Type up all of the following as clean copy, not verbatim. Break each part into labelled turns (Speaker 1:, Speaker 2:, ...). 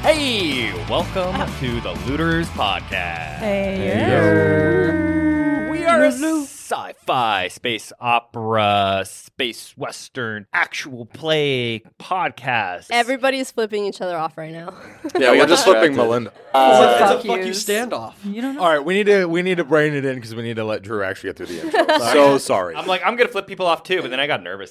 Speaker 1: Hey, welcome to the Looters Podcast. We are a sci-fi, space opera, space western, actual play podcast.
Speaker 2: Everybody's flipping each other off right now.
Speaker 3: Yeah, we're just flipping Melinda.
Speaker 4: It's a fuck you standoff.
Speaker 5: You don't know.
Speaker 3: All right, we need to brain it in because we need to let Drew actually get through the intro. So sorry.
Speaker 1: I'm like, I'm going to flip people off too, but then I got nervous.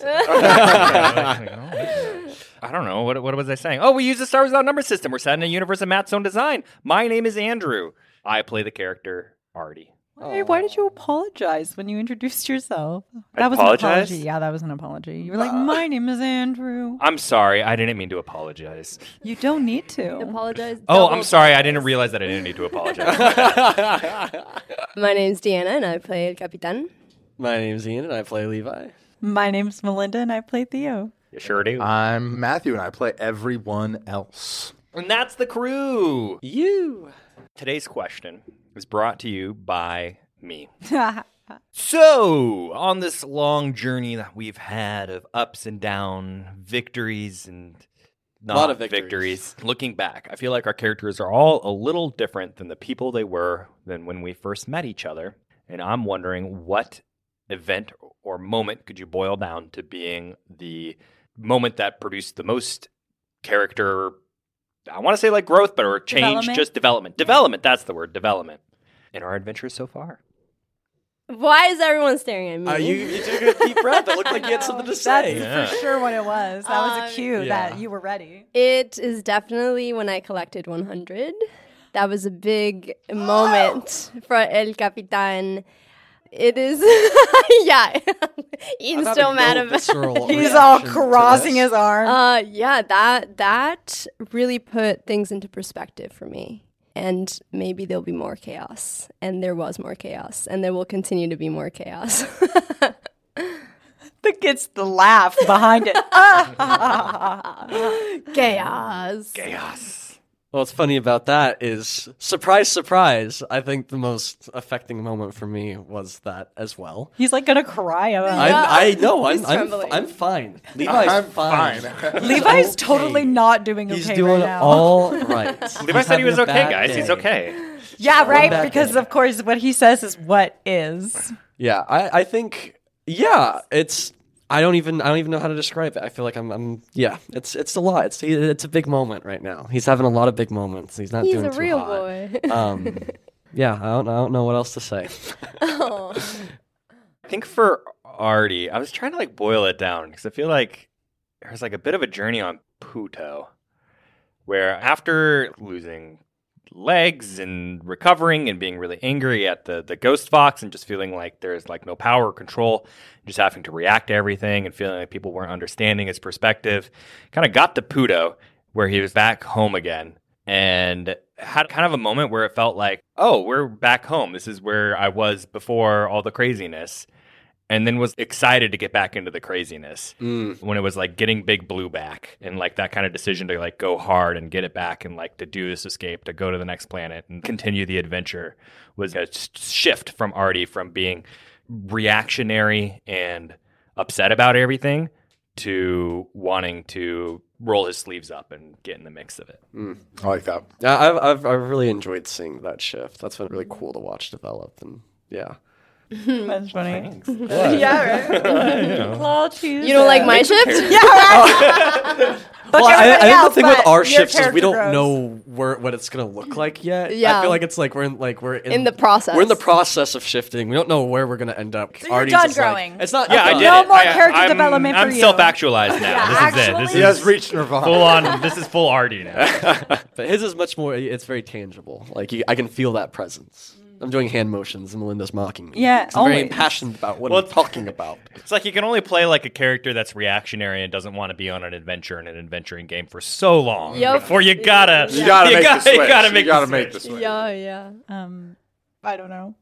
Speaker 1: I don't know. What was I saying? Oh, we use the Star Wars Without Number system. We're set in a universe of Matt's own design. My name is Andrew. I play the character Artie.
Speaker 5: Hey, why did you apologize when you introduced yourself?
Speaker 1: I
Speaker 5: That was
Speaker 1: apologized?
Speaker 5: an apology. Yeah, that was an apology. You were like, my name is Andrew.
Speaker 1: I'm sorry. I didn't mean to apologize.
Speaker 5: You don't need to.
Speaker 2: Apologize.
Speaker 1: Oh,
Speaker 2: double
Speaker 1: I'm sorry. I didn't realize that I didn't need to apologize.
Speaker 2: My name's Deanna, and I play El Capitan.
Speaker 4: My name's Ian, and I play Levi.
Speaker 5: My name's Melinda, and I play Theo.
Speaker 1: You sure do.
Speaker 3: I'm Matthew, and I play everyone else.
Speaker 1: And that's the crew.
Speaker 4: You.
Speaker 1: Today's question is brought to you by me. So, on this long journey that we've had of ups and down, victories and not
Speaker 4: Lot of
Speaker 1: victories, looking back, I feel like our characters are all a little different than the people they were than when we first met each other. And I'm wondering, what event or moment could you boil down to being the moment that produced the most character, I want to say like growth, but or change,
Speaker 5: Development?
Speaker 1: just development. Development, that's the word, development. In our adventures so far.
Speaker 2: Why is everyone staring at me?
Speaker 4: You took a deep breath. It looked like you had something to say.
Speaker 5: That's for sure what it was. That was a cue
Speaker 4: yeah.
Speaker 5: that you were ready.
Speaker 2: It is definitely when I collected 100. That was a big moment for El Capitan. It is, yeah. Ian's still mad about it.
Speaker 5: He's all crossing his arm.
Speaker 2: Yeah, that really put things into perspective for me. And maybe there'll be more chaos. And there was more chaos. And there will continue to be more chaos.
Speaker 5: The kids, the laugh behind it.
Speaker 2: Chaos.
Speaker 1: Chaos.
Speaker 4: What's funny about that is, surprise, surprise, I think the most affecting moment for me was that as well.
Speaker 5: He's like gonna cry about it.
Speaker 4: I know,
Speaker 2: He's trembling.
Speaker 4: I'm fine. Levi's fine.
Speaker 5: Levi's
Speaker 4: okay.
Speaker 5: totally not doing okay
Speaker 4: He's doing
Speaker 5: right now.
Speaker 4: all right.
Speaker 1: Levi said he was okay, guys. He's
Speaker 4: Day.
Speaker 1: okay.
Speaker 5: Yeah, right?
Speaker 4: back
Speaker 5: Because,
Speaker 4: in.
Speaker 5: of course, what he says is what is.
Speaker 4: Yeah, I think, yeah, it's, I don't even know how to describe it. I feel like I'm it's a lot. It's a big moment right now. He's having a lot of big moments. He's not
Speaker 2: He's
Speaker 4: doing
Speaker 2: a
Speaker 4: too
Speaker 2: real
Speaker 4: hot.
Speaker 2: boy.
Speaker 4: Yeah, I don't know what else to say.
Speaker 2: Oh.
Speaker 1: I think for Artie, I was trying to like boil it down because I feel like there's like a bit of a journey on Puto where after losing legs and recovering and being really angry at the ghost fox and just feeling like there's like no power or control, just having to react to everything and feeling like people weren't understanding his perspective, kind of got to Puto where he was back home again and had kind of a moment where it felt like, oh, we're back home. This is where I was before all the craziness. And then was excited to get back into the craziness when it was like getting Big Blue back and like that kind of decision to like go hard and get it back and like to do this escape, to go to the next planet and continue the adventure was a shift from Artie from being reactionary and upset about everything to wanting to roll his sleeves up and get in the mix of it.
Speaker 3: I like that.
Speaker 4: I've really enjoyed seeing that shift. That's been really cool to watch develop, and yeah.
Speaker 5: That's funny.
Speaker 4: Yeah,
Speaker 5: right. Claw cheese.
Speaker 2: You don't like my shift?
Speaker 5: Yeah, right.
Speaker 4: Well, I think the thing with our
Speaker 5: your
Speaker 4: shifts is we
Speaker 5: character
Speaker 4: don't
Speaker 5: grows.
Speaker 4: know what it's gonna look like yet.
Speaker 2: Yeah.
Speaker 4: I feel like it's like we're
Speaker 2: In the process.
Speaker 4: We're in the process of shifting. We don't know where we're gonna end up.
Speaker 5: So you're
Speaker 4: Artie's
Speaker 5: done
Speaker 4: is like-
Speaker 5: growing.
Speaker 4: it's not.
Speaker 1: Yeah, I
Speaker 4: done.
Speaker 1: did
Speaker 5: No
Speaker 1: it.
Speaker 5: more character development for
Speaker 1: I'm
Speaker 5: you.
Speaker 1: self-actualized now.
Speaker 5: Yeah,
Speaker 1: This is it.
Speaker 5: actually-
Speaker 1: This
Speaker 3: He
Speaker 1: is
Speaker 3: has reached Nirvana.
Speaker 1: full on. This is full Artie now.
Speaker 4: But his is much more. It's very tangible. Like I can feel that presence. I'm doing hand motions, and Melinda's mocking me.
Speaker 5: Yeah,
Speaker 4: I'm very
Speaker 5: always.
Speaker 4: impassioned about what
Speaker 1: Well,
Speaker 4: I'm talking about.
Speaker 1: It's like you can only play like a character that's reactionary and doesn't want to be on an adventure in an adventuring game for so long
Speaker 2: Yup.
Speaker 1: before you gotta
Speaker 3: You gotta make the switch.
Speaker 1: you gotta make
Speaker 3: You gotta
Speaker 1: the
Speaker 3: make
Speaker 1: switch.
Speaker 3: the switch.
Speaker 2: Yeah.
Speaker 5: I don't know.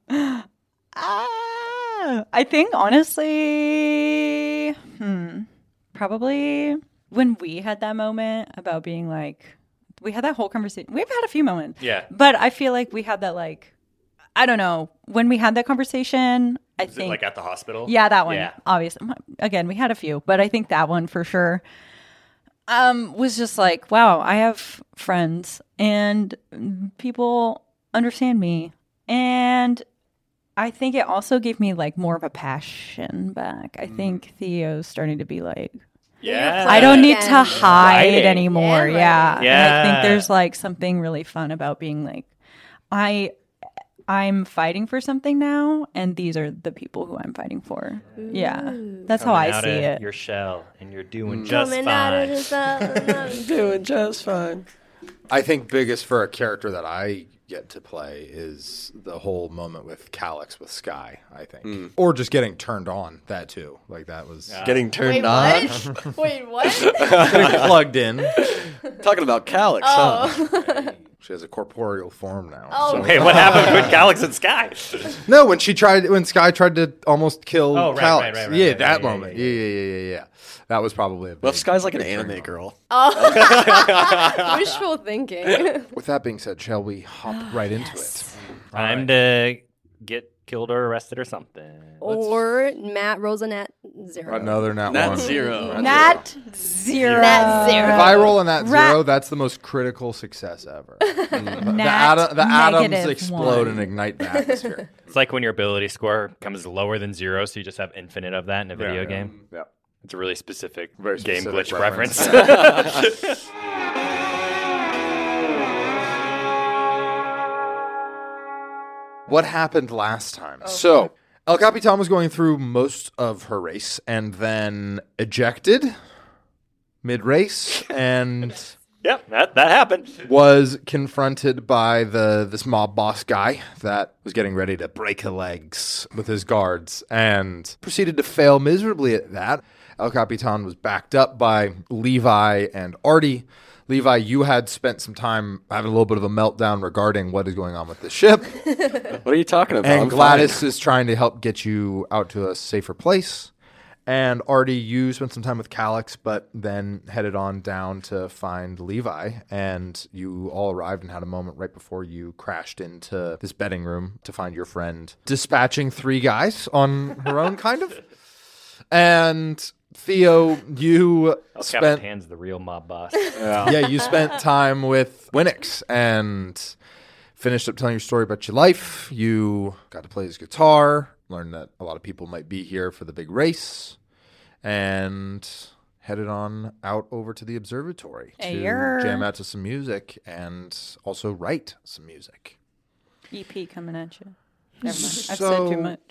Speaker 5: I think honestly, probably when we had that moment about being like, we had that whole conversation. We've had a few moments.
Speaker 1: Yeah.
Speaker 5: But I feel like we had that like, I don't know, when we had that conversation, I
Speaker 1: Is it
Speaker 5: think.
Speaker 1: like at the hospital?
Speaker 5: Yeah, that one.
Speaker 1: Yeah.
Speaker 5: Obviously. Again, we had a few, but I think that one for sure. was just like, wow, I have friends and people understand me. And I think it also gave me like more of a passion back. I think Theo's starting to be like,
Speaker 1: Yeah.
Speaker 5: I don't need to
Speaker 2: Again.
Speaker 5: hide
Speaker 1: Writing.
Speaker 5: anymore.
Speaker 2: Yeah,
Speaker 5: Yeah. And I think
Speaker 1: Yeah.
Speaker 5: there's like something really fun about being like, I'm fighting for something now, and these are the people who I'm fighting for. Yeah. That's how I see it.
Speaker 1: Your shell, and you're doing just
Speaker 2: Coming out of
Speaker 1: fine.
Speaker 2: the sun.
Speaker 4: Doing just fine.
Speaker 3: I think biggest for a character that I get to play is the whole moment with Calyx with Sky, I think. Or just getting turned on, that too. Like that was
Speaker 4: Getting
Speaker 2: Wait,
Speaker 4: turned on.
Speaker 2: what? Wait, what?
Speaker 3: getting plugged in.
Speaker 4: Talking about Calyx, huh?
Speaker 2: Oh.
Speaker 3: She has a corporeal form now.
Speaker 2: Oh.
Speaker 3: so-
Speaker 1: Wait, what happened with Calyx and Sky?
Speaker 3: No, when Sky tried to almost kill
Speaker 1: Oh, right,
Speaker 3: Calyx.
Speaker 1: right,
Speaker 3: yeah,
Speaker 1: right,
Speaker 3: that
Speaker 1: yeah,
Speaker 3: moment.
Speaker 1: yeah,
Speaker 3: Yeah. That was probably a big,
Speaker 4: Well, Sky's like an
Speaker 3: big
Speaker 4: anime
Speaker 3: turn on.
Speaker 4: girl.
Speaker 2: Wishful thinking.
Speaker 3: With that being said, shall we hop right into it?
Speaker 1: Time to get killed or arrested or something.
Speaker 2: Or Matt Rosanat 0.
Speaker 3: Another nat
Speaker 4: Nat
Speaker 3: one.
Speaker 4: zero.
Speaker 5: Nat zero.
Speaker 2: Nat zero.
Speaker 3: If I roll a nat
Speaker 5: Ra-
Speaker 3: zero, that's the most critical success ever. the
Speaker 5: Nat
Speaker 3: atoms
Speaker 5: negative
Speaker 3: explode
Speaker 5: one.
Speaker 3: and ignite the atmosphere.
Speaker 1: It's like when your ability score comes lower than 0, so you just have infinite of that in a video game.
Speaker 3: Yeah.
Speaker 1: It's a really specific
Speaker 3: Very
Speaker 1: game
Speaker 3: specific
Speaker 1: glitch
Speaker 3: reference.
Speaker 1: reference.
Speaker 3: What happened last time? So, El Capitan was going through most of her race and then ejected mid-race and
Speaker 1: Yep, that happened.
Speaker 3: was confronted by this mob boss guy that was getting ready to break her legs with his guards and proceeded to fail miserably at that. El Capitan was backed up by Levi and Artie. Levi, you had spent some time having a little bit of a meltdown regarding what is going on with the ship.
Speaker 4: What are you talking about?
Speaker 3: And
Speaker 4: I'm
Speaker 3: Gladys
Speaker 4: fine.
Speaker 3: is trying to help get you out to a safer place. And Artie, you spent some time with Calyx, but then headed on down to find Levi. And you all arrived and had a moment right before you crashed into this betting room to find your friend dispatching 3 guys on her own, kind of. And Theo, you
Speaker 1: El
Speaker 3: spent
Speaker 1: Capitan's the real mob boss.
Speaker 3: you spent time with Winix and finished up telling your story about your life. You got to play his guitar, learned that a lot of people might be here for the big race, and headed on out over to the observatory to
Speaker 5: Ayer.
Speaker 3: jam out to some music and also write some music.
Speaker 5: EP coming at you. Never mind. I've
Speaker 3: So-
Speaker 5: said too much.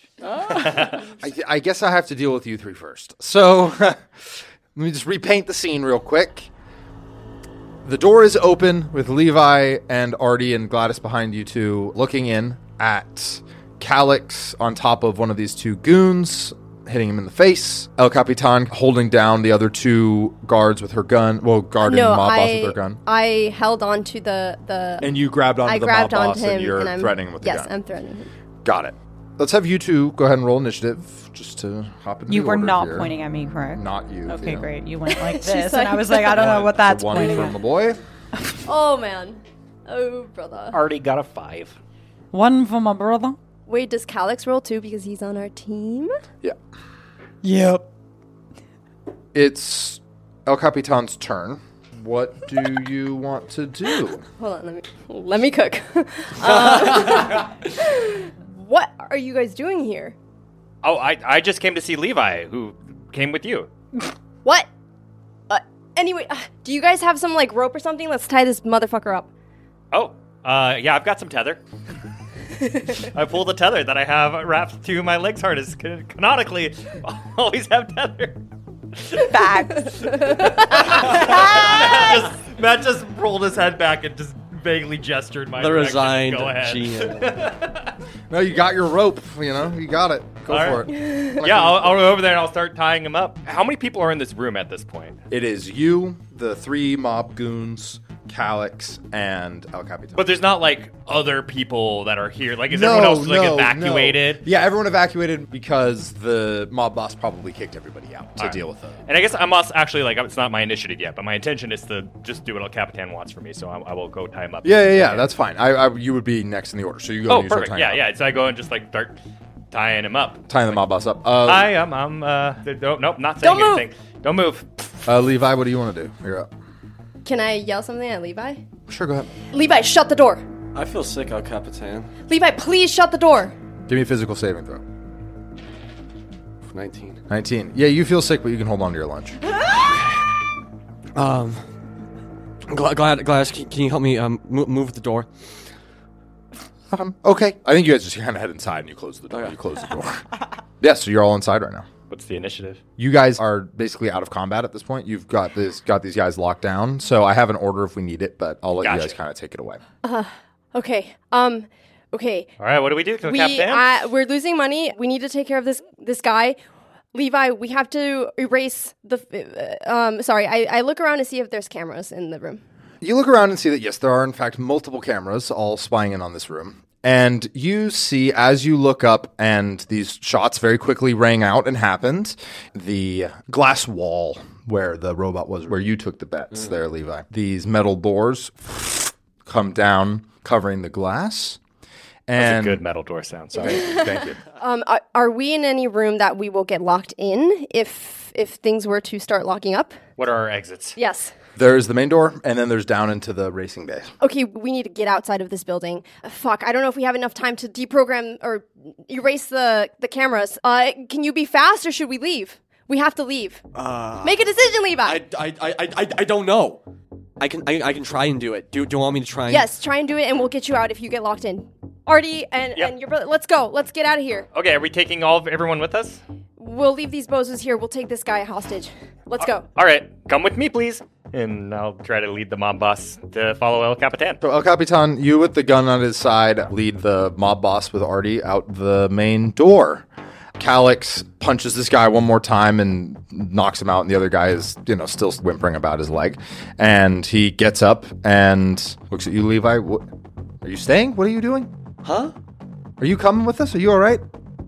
Speaker 3: I guess I have to deal with you 3 first. So let me just repaint the scene real quick. The door is open with Levi and Artie and Gladys behind you two looking in at Calyx on top of one of these 2 goons, hitting him in the face. El Capitan holding down the other 2 guards with her gun. Well, guarding the mob boss with her gun.
Speaker 2: I held on to the
Speaker 3: And you grabbed onto
Speaker 2: I
Speaker 3: the
Speaker 2: grabbed
Speaker 3: mob
Speaker 2: onto
Speaker 3: boss
Speaker 2: him
Speaker 3: and you're
Speaker 2: and I'm
Speaker 3: threatening him with the
Speaker 2: yes,
Speaker 3: gun.
Speaker 2: I'm threatening him.
Speaker 3: Got it. Let's have you two go ahead and roll initiative just to hop into
Speaker 5: You
Speaker 3: the
Speaker 5: were
Speaker 3: order
Speaker 5: not
Speaker 3: here.
Speaker 5: pointing at me, correct?
Speaker 3: Not you.
Speaker 5: Okay,
Speaker 3: Theo.
Speaker 5: great. You went like
Speaker 2: She's
Speaker 5: this,
Speaker 2: like-
Speaker 5: and I was like, I don't know what that's
Speaker 3: So one
Speaker 5: pointing
Speaker 3: from
Speaker 5: at.
Speaker 3: the boy.
Speaker 2: Oh man. Oh brother.
Speaker 1: Already got a 5.
Speaker 5: One for my brother.
Speaker 2: Wait, does Calyx roll too because he's on our team?
Speaker 3: Yeah.
Speaker 4: Yep.
Speaker 3: It's El Capitan's turn. What do you want to do?
Speaker 2: Hold on, let me cook. What are you guys doing here?
Speaker 1: Oh, I just came to see Levi, who came with you.
Speaker 2: What? Anyway, do you guys have some like rope or something? Let's tie this motherfucker up.
Speaker 1: Oh, yeah, I've got some tether. I pulled a tether that I have wrapped to my legs harness. Canonically, I always have tether.
Speaker 5: Facts.
Speaker 1: Matt just rolled his head back and just vaguely gestured my
Speaker 4: The
Speaker 1: direction.
Speaker 4: resigned
Speaker 1: Go ahead.
Speaker 4: GM.
Speaker 3: No, you got your rope. You know, you got it. Go
Speaker 1: All
Speaker 3: for
Speaker 1: right.
Speaker 3: it.
Speaker 1: Yeah, I'll go over there and I'll start tying him up. How many people are in this room at this point?
Speaker 3: It is you, the 3 mob goons, Calyx, and El Capitan.
Speaker 1: But there's not like other people that are here. Like, is everyone else like evacuated?
Speaker 3: No. Yeah, everyone evacuated because the mob boss probably kicked everybody out to
Speaker 1: All right.
Speaker 3: deal with it.
Speaker 1: And I guess I must actually like it's not my initiative yet, but my intention is to just do what El Capitan wants for me. So I will go tie him up.
Speaker 3: Yeah. That's fine. You would be next in the order, so you go.
Speaker 1: Oh,
Speaker 3: and you start
Speaker 1: perfect.
Speaker 3: tying
Speaker 1: Yeah,
Speaker 3: him
Speaker 1: yeah. So I go and just like start tying him up.
Speaker 3: Tying the mob boss up.
Speaker 1: I'm. Nope, not saying
Speaker 2: Don't move.
Speaker 1: anything. Don't move.
Speaker 3: Levi, what do you want to do? You're up.
Speaker 2: Can I yell something at Levi?
Speaker 3: Sure, go ahead.
Speaker 2: Levi, shut the door.
Speaker 4: I feel sick, El Capitan.
Speaker 2: Levi, please shut the door.
Speaker 3: Give me a physical saving throw.
Speaker 4: 19.
Speaker 3: 19. Yeah, you feel sick, but you can hold on to your lunch.
Speaker 4: Gladys, can you help me move the door?
Speaker 3: Okay. I think you guys just kind of head inside and you close the door.
Speaker 4: Okay.
Speaker 3: You close the door. Yeah, so you're all inside right now.
Speaker 1: What's the initiative?
Speaker 3: You guys are basically out of combat at this point. You've got these guys locked down. So I have an order if we need it, but I'll let you guys kind of take it away.
Speaker 2: Okay. Okay.
Speaker 1: All right, what do we do, Captain?
Speaker 2: We're losing money. We need to take care of this guy. Levi, we have to erase the... sorry, I look around to see if there's cameras in the room.
Speaker 3: You look around and see that, yes, there are, in fact, multiple cameras all spying in on this room. And you see, as you look up and these shots very quickly rang out and happened, the glass wall where the robot was, where you took the bets there, Levi. These metal doors come down, covering the glass.
Speaker 1: That's a good metal door sound. Sorry.
Speaker 3: Thank you.
Speaker 2: Are we in any room that we will get locked in if things were to start locking up?
Speaker 1: What are our exits?
Speaker 2: Yes.
Speaker 3: There's the main door, and then there's down into the racing bay.
Speaker 2: Okay, we need to get outside of this building. Fuck, I don't know if we have enough time to deprogram or erase the cameras. Can you be fast, or should we leave? We have to leave. Make a decision, Levi.
Speaker 4: I don't know. I can try and do it. Do you want me to try?
Speaker 2: Yes, try and do it, and we'll get you out if you get locked in. Artie and your brother, let's go. Let's get out of here.
Speaker 1: Okay, are we taking everyone with us?
Speaker 2: We'll leave these bozos here. We'll take this guy hostage. Let's go.
Speaker 1: All right, come with me, please. And I'll try to lead the mob boss to follow El Capitan.
Speaker 3: So El Capitan, you with the gun on his side, lead the mob boss with Artie out the main door. Calix punches this guy one more time and knocks him out, and the other guy is, still whimpering about his leg. And he gets up and looks at you, Levi. Are you staying? What are you doing?
Speaker 4: Huh?
Speaker 3: Are you coming with us? Are you all right?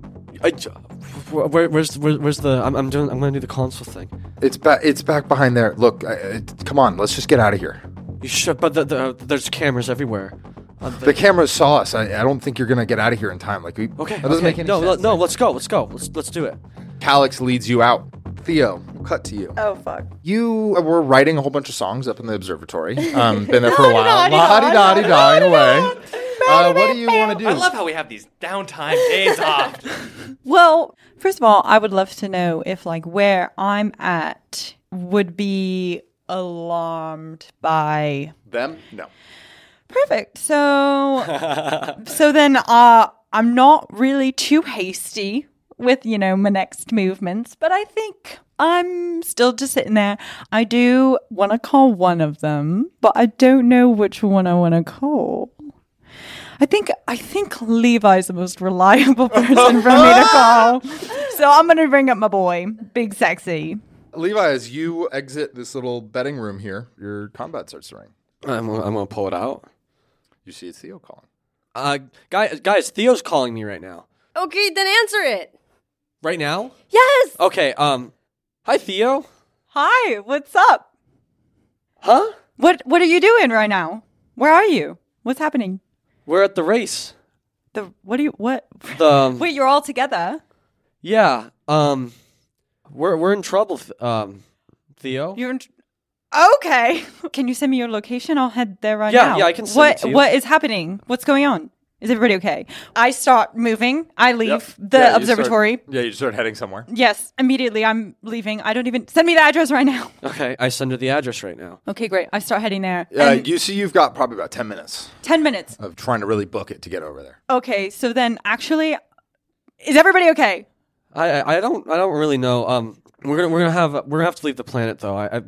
Speaker 4: Where's the? I'm gonna do the console thing.
Speaker 3: It's back behind there. Look, come on, let's just get out of here.
Speaker 4: You should, but there's cameras everywhere.
Speaker 3: The cameras saw us. I don't think you're gonna get out of here in time. Okay. That doesn't make any sense.
Speaker 4: No. Let's go. Let's do it.
Speaker 3: Calix leads you out. Theo, we'll cut to you.
Speaker 5: Oh, fuck.
Speaker 3: You were writing a whole bunch of songs up in the observatory. Been there for a while. La-di-da-di-da away. What do you want to do?
Speaker 1: I love how we have these downtime days off.
Speaker 5: Well, first of all, I would love to know if, where I'm at would be alarmed by...
Speaker 3: Them? No.
Speaker 5: Perfect. So then I'm not really too hasty with, my next movements, but I think I'm still just sitting there. I do want to call one of them, but I don't know which one I want to call. I think Levi's the most reliable person for me to call. So I'm going to bring up my boy, Big Sexy.
Speaker 3: Levi, as you exit this little betting room here, your combat starts to ring.
Speaker 4: I'm gonna pull it out.
Speaker 3: You see it's Theo calling.
Speaker 4: Guys, Theo's calling me right now.
Speaker 2: Okay, then answer it.
Speaker 4: Right now?
Speaker 2: Yes.
Speaker 4: Okay. Hi, Theo.
Speaker 5: Hi, what's up?
Speaker 4: Huh?
Speaker 5: What are you doing right now? Where are you? What's happening?
Speaker 4: We're at the race.
Speaker 5: What?
Speaker 4: The
Speaker 5: Wait, you're all together?
Speaker 4: Yeah. We're in trouble, Theo.
Speaker 5: You're in... Okay. Can you send me your location? I'll head there right now.
Speaker 4: Yeah, I can send it to you.
Speaker 5: What is happening? What's going on? Is everybody okay? I start moving. I leave the observatory.
Speaker 3: You start heading somewhere.
Speaker 5: Yes, immediately I'm leaving. I don't even... Send me the address right now.
Speaker 4: Okay, I send her the address right now.
Speaker 5: Okay, great. I start heading there.
Speaker 3: You see you've got probably about 10 minutes.
Speaker 5: 10 minutes.
Speaker 3: Of trying to really book it to get over there.
Speaker 5: Okay, so then actually... Is everybody okay?
Speaker 4: I don't really know. We're gonna have to leave the planet though. I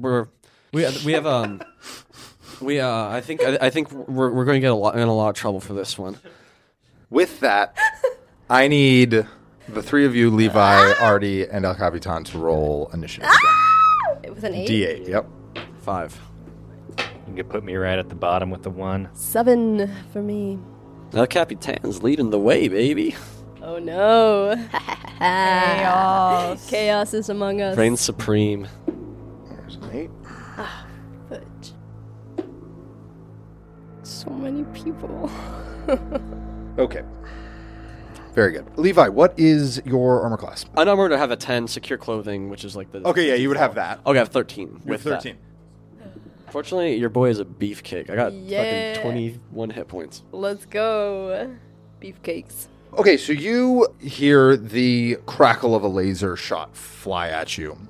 Speaker 4: think we're going to get in a lot of trouble for this one.
Speaker 3: With that, I need the three of you, Levi, Artie, and El Capitan, to roll initiative again.
Speaker 2: It was an 8.
Speaker 3: D8, yep.
Speaker 4: 5.
Speaker 1: You can put me right at the bottom with the 1.
Speaker 2: 7 for me.
Speaker 4: El Capitan's leading the way, baby.
Speaker 2: Oh no.
Speaker 5: Chaos.
Speaker 2: Chaos is among us.
Speaker 4: Reign supreme.
Speaker 3: There's an 8.
Speaker 2: Fudge. So many people.
Speaker 3: Okay. Very good. Levi, what is your armor class?
Speaker 4: Unarmored, I have a 10. Secure clothing, which is like the...
Speaker 3: Okay, yeah, you would have that.
Speaker 4: Okay, I have 13.
Speaker 3: You have
Speaker 4: with that.
Speaker 3: 13.
Speaker 4: Fortunately, your boy is a beefcake. I got
Speaker 2: Yeah.
Speaker 4: fucking 21 hit points.
Speaker 2: Let's go. Beefcakes.
Speaker 3: Okay, so you hear the crackle of a laser shot fly at you,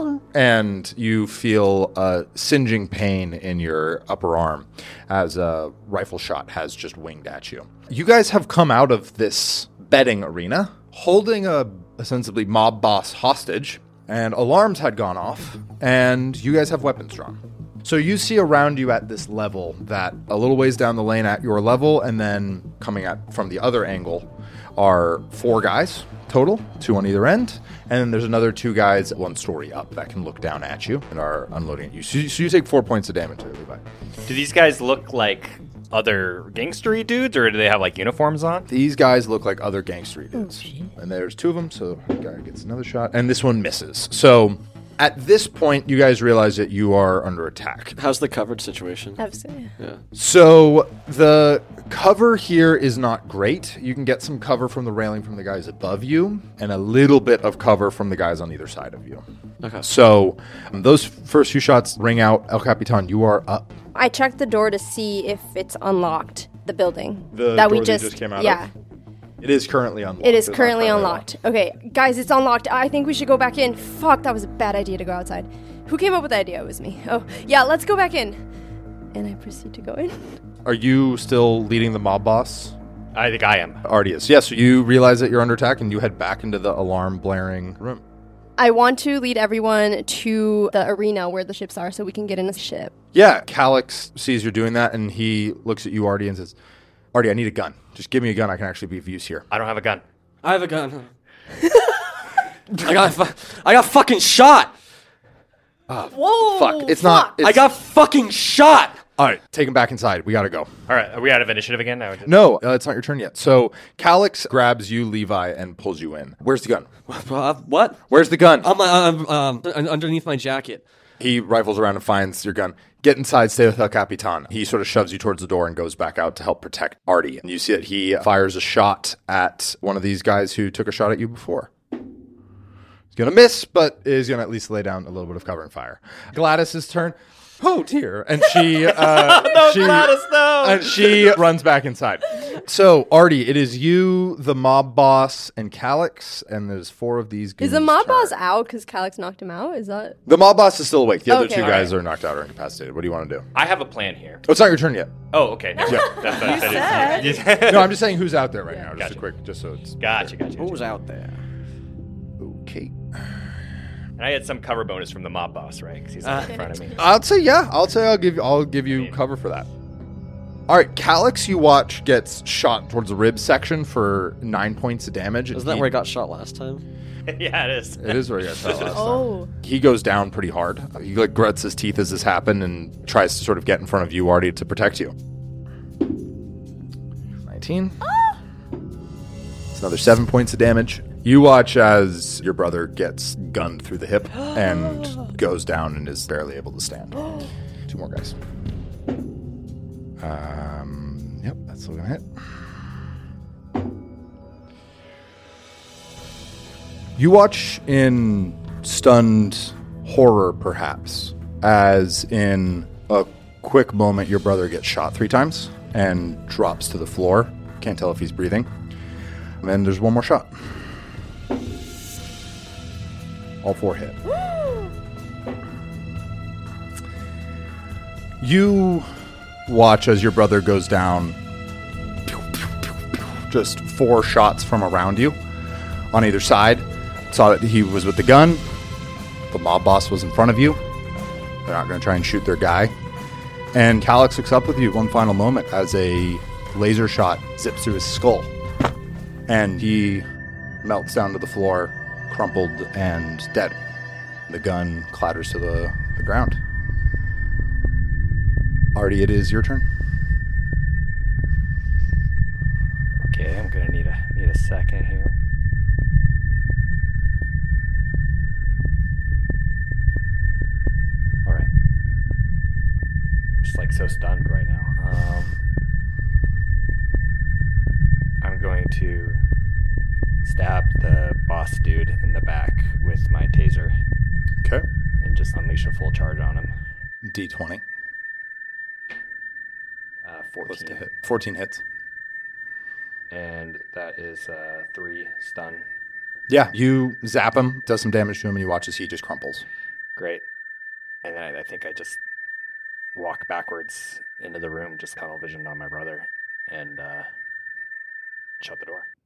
Speaker 3: and you feel a singeing pain in your upper arm as a rifle shot has just winged at you. You guys have come out of this betting arena holding a ostensibly mob boss hostage, and alarms had gone off, and you guys have weapons drawn. So you see around you at this level that a little ways down the lane at your level, and then coming at from the other angle are 4 guys total, 2 on either end, and then there's another 2 guys 1 story up that can look down at you and are unloading at you. So you take 4 points of damage, Levi.
Speaker 1: Do these guys look like other gangstery dudes, or do they have like uniforms on?
Speaker 3: These guys look like other gangstery dudes. And there's 2 of them, so the guy gets another shot, and this one misses. So at this point, you guys realize that you are under attack.
Speaker 4: How's the coverage situation?
Speaker 2: Absolutely.
Speaker 4: Yeah.
Speaker 3: So the cover here is not great. You can get some cover from the railing from the guys above you, and a little bit of cover from the guys on either side of you.
Speaker 4: Okay.
Speaker 3: So those first few shots ring out. El Capitan, you are up.
Speaker 2: I checked the door to see if it's unlocked, the building.
Speaker 3: The
Speaker 2: that
Speaker 3: door
Speaker 2: we
Speaker 3: that you just came out of?
Speaker 2: Yeah.
Speaker 3: It is currently unlocked.
Speaker 2: It is
Speaker 3: It's not
Speaker 2: currently unlocked. Okay, guys, it's unlocked. I think we should go back in. Fuck, that was a bad idea to go outside. Who came up with the idea? It was me. Oh, yeah, let's go back in. And I proceed to go in.
Speaker 3: Are you still leading the mob boss?
Speaker 1: I think I am.
Speaker 3: Ardius. Yes, you realize that you're under attack and you head back into the alarm blaring room.
Speaker 2: I want to lead everyone to the arena where the ships are so we can get in a ship.
Speaker 3: Yeah, Calix sees you're doing that and he looks at you, Artie, and says, Artie, I need a gun. Just give me a gun. I can actually be of use here.
Speaker 1: I don't have a gun.
Speaker 4: I have a gun. I got fucking shot.
Speaker 2: Whoa!
Speaker 3: Fuck. It's not.
Speaker 4: I got fucking shot.
Speaker 3: All right, take him back inside. We got to go.
Speaker 1: All right, are we out of initiative again? I would just-
Speaker 3: No, it's not your turn yet. So Calix grabs you, Levi, and pulls you in. Where's the gun?
Speaker 4: What?
Speaker 3: Where's the gun?
Speaker 4: Underneath my jacket.
Speaker 3: He rifles around and finds your gun. Get inside, stay with El Capitan. He sort of shoves you towards the door and goes back out to help protect Artie. And you see that he fires a shot at one of these guys who took a shot at you before. He's going to miss, but is going to at least lay down a little bit of cover and fire. Gladys's turn. Oh dear! And she,
Speaker 1: Gladys, no!
Speaker 3: and she runs back inside. So Artie, it is you, the mob boss, and Calix, and there's 4 of these.
Speaker 2: Is the
Speaker 3: goons'
Speaker 2: mob
Speaker 3: turn.
Speaker 2: boss out because Calix knocked him out? Is that...
Speaker 3: The mob boss is still awake. The other
Speaker 2: Okay.
Speaker 3: 2
Speaker 2: All
Speaker 3: guys are knocked out or incapacitated. What do you want to do?
Speaker 1: I have a plan here.
Speaker 3: Oh, it's not your turn yet.
Speaker 1: Oh, okay. Never mind. That is-
Speaker 3: No, I'm just saying who's out there right now. Just
Speaker 1: Gotcha.
Speaker 3: a quick, just so it's
Speaker 1: Gotcha.
Speaker 4: Who's out there?
Speaker 3: okay.
Speaker 1: And I had some cover bonus from the mob boss, right? Because he's in front of me.
Speaker 3: I'll say yeah. I'll give you cover for that. All right, Calix, you watch gets shot towards the rib section for 9 points of damage.
Speaker 4: Isn't that where I got shot last time?
Speaker 1: Yeah, it is.
Speaker 3: It is where he got shot last time.
Speaker 2: Oh.
Speaker 3: He goes down pretty hard. He like grits his teeth as this happened and tries to sort of get in front of you, Artie, to protect you. 19. It's another 7 points of damage. You watch as your brother gets gunned through the hip and goes down and is barely able to stand. 2 more guys. Yep, that's still gonna hit. You watch in stunned horror, perhaps, as in a quick moment your brother gets shot 3 times and drops to the floor. Can't tell if he's breathing. And then there's 1 more shot. All 4 hit. You watch as your brother goes down. Just 4 shots from around you on either side. Saw that he was with the gun. The mob boss was in front of you. They're not going to try and shoot their guy. And Calix looks up with you one final moment as a laser shot zips through his skull. And he melts down to the floor, crumpled and dead. The gun clatters to the ground. Artie, it is your turn.
Speaker 1: Okay, I'm gonna need a second here. All right. Just like so stunned right now. I'm going to stab the boss dude in the back with my taser
Speaker 3: Okay.
Speaker 1: and just unleash a full charge on him.
Speaker 3: D20.
Speaker 1: 14.
Speaker 3: Close to hit. 14 hits.
Speaker 1: And that is 3 stun.
Speaker 3: Yeah, you zap him, does some damage to him, and you watch as he just crumples.
Speaker 1: Great. And then I think I just walk backwards into the room, just tunnel visioned on my brother, and shut the door.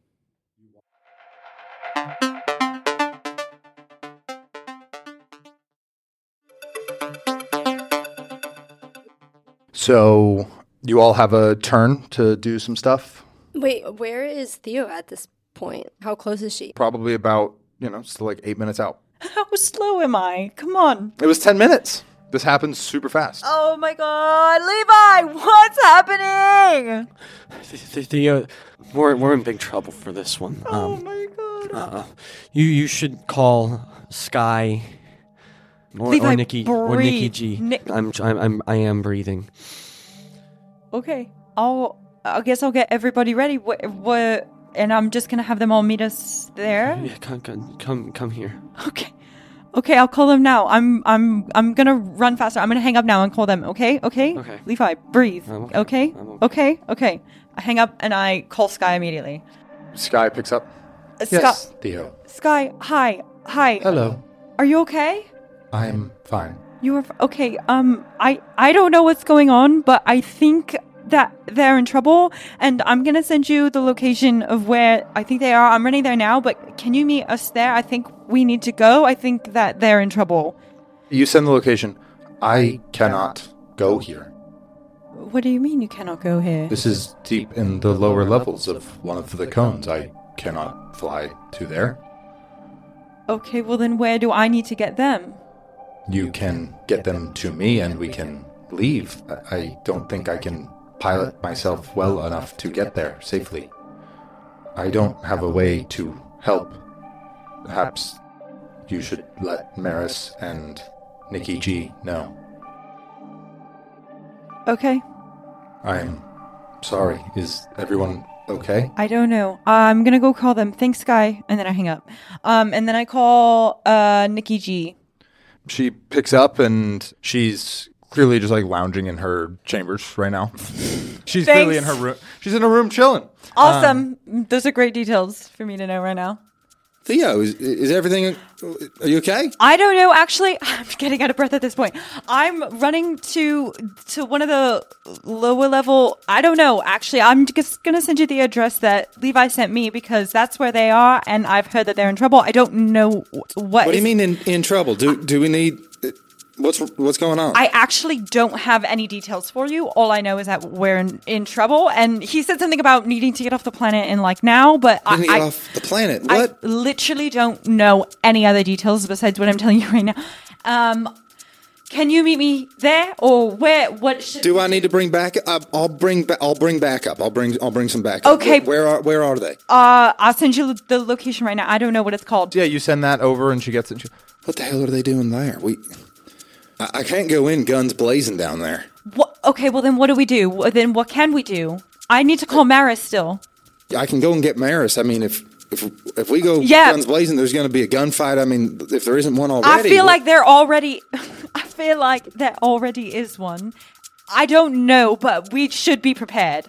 Speaker 3: So you all have a turn to do some stuff.
Speaker 2: Wait, where is Theo at this point? How close is she?
Speaker 3: Probably about, still like 8 minutes out.
Speaker 5: How slow am I? Come on.
Speaker 3: It was 10 minutes. This happens super fast.
Speaker 5: Oh my god, Levi, what's happening?
Speaker 4: Theo, we're in big trouble for this one.
Speaker 5: Oh my god.
Speaker 4: You should call Sky or
Speaker 5: Levi,
Speaker 4: Nikki or Nikki
Speaker 5: breathe.
Speaker 4: G. I am breathing.
Speaker 5: Okay, I guess I'll get everybody ready. What? And I'm just gonna have them all meet us there.
Speaker 4: Yeah, come here.
Speaker 5: Okay, I'll call them now. I'm gonna run faster. I'm gonna hang up now and call them. Okay.
Speaker 4: Okay.
Speaker 5: Levi, breathe.
Speaker 4: I'm
Speaker 5: Okay.
Speaker 4: okay.
Speaker 5: Okay. I hang up and I call Sky immediately.
Speaker 3: Sky picks up.
Speaker 5: Yes,
Speaker 3: Theo.
Speaker 5: Sky, hi.
Speaker 3: Hello.
Speaker 5: Are you okay?
Speaker 3: I'm fine.
Speaker 5: You are okay. I don't know what's going on, but I think that they're in trouble, and I'm gonna send you the location of where I think they are. I'm running there now, but can you meet us there? I think we need to go. I think that they're in trouble.
Speaker 3: You send the location. I cannot go here.
Speaker 5: What do you mean you cannot go here?
Speaker 3: This is deep in the lower levels of one of the cones. I cannot fly to there.
Speaker 5: Okay, well then where do I need to get them?
Speaker 3: You can get them to me and we can leave. I don't think I can pilot myself well enough to get there safely. I don't have a way to help. Perhaps you should let Maris and Nikki G know.
Speaker 5: Okay.
Speaker 3: I'm sorry. Is everyone okay?
Speaker 5: I don't know. I'm gonna go call them. Thanks, Sky. And then I hang up. And then I call Nikki G.
Speaker 3: She picks up and she's clearly just like lounging in her chambers right now. She's clearly in her room. She's in her room chilling.
Speaker 5: Awesome. Those are great details for me to know right now.
Speaker 6: Theo, is everything... Are you okay?
Speaker 5: I don't know. Actually, I'm getting out of breath at this point. I'm running to one of the lower level... I don't know. Actually, I'm just going to send you the address that Levi sent me because that's where they are, and I've heard that they're in trouble. I don't know what...
Speaker 6: What do you mean in trouble? Do we need... What's going on?
Speaker 5: I actually don't have any details for you. All I know is that we're in trouble. And he said something about needing to get off the planet in like now, but
Speaker 6: Get off the planet? What?
Speaker 5: I literally don't know any other details besides what I'm telling you right now. Can you meet me there or where? What should
Speaker 6: do I need to bring back? I'll bring backup. I'll bring some backup.
Speaker 5: Okay.
Speaker 6: Where are they?
Speaker 5: I'll send you the location right now. I don't know what it's called.
Speaker 3: Yeah, you send that over and she gets it.
Speaker 6: What the hell are they doing there? I can't go in guns blazing down there.
Speaker 5: What? Okay, well then what do we do? Then what can we do? I need to call Maris still.
Speaker 6: I can go and get Maris. I mean, if we go guns blazing, there's going to be a gunfight. I mean, if there isn't one already.
Speaker 5: I feel like there already is one. I don't know, but we should be prepared.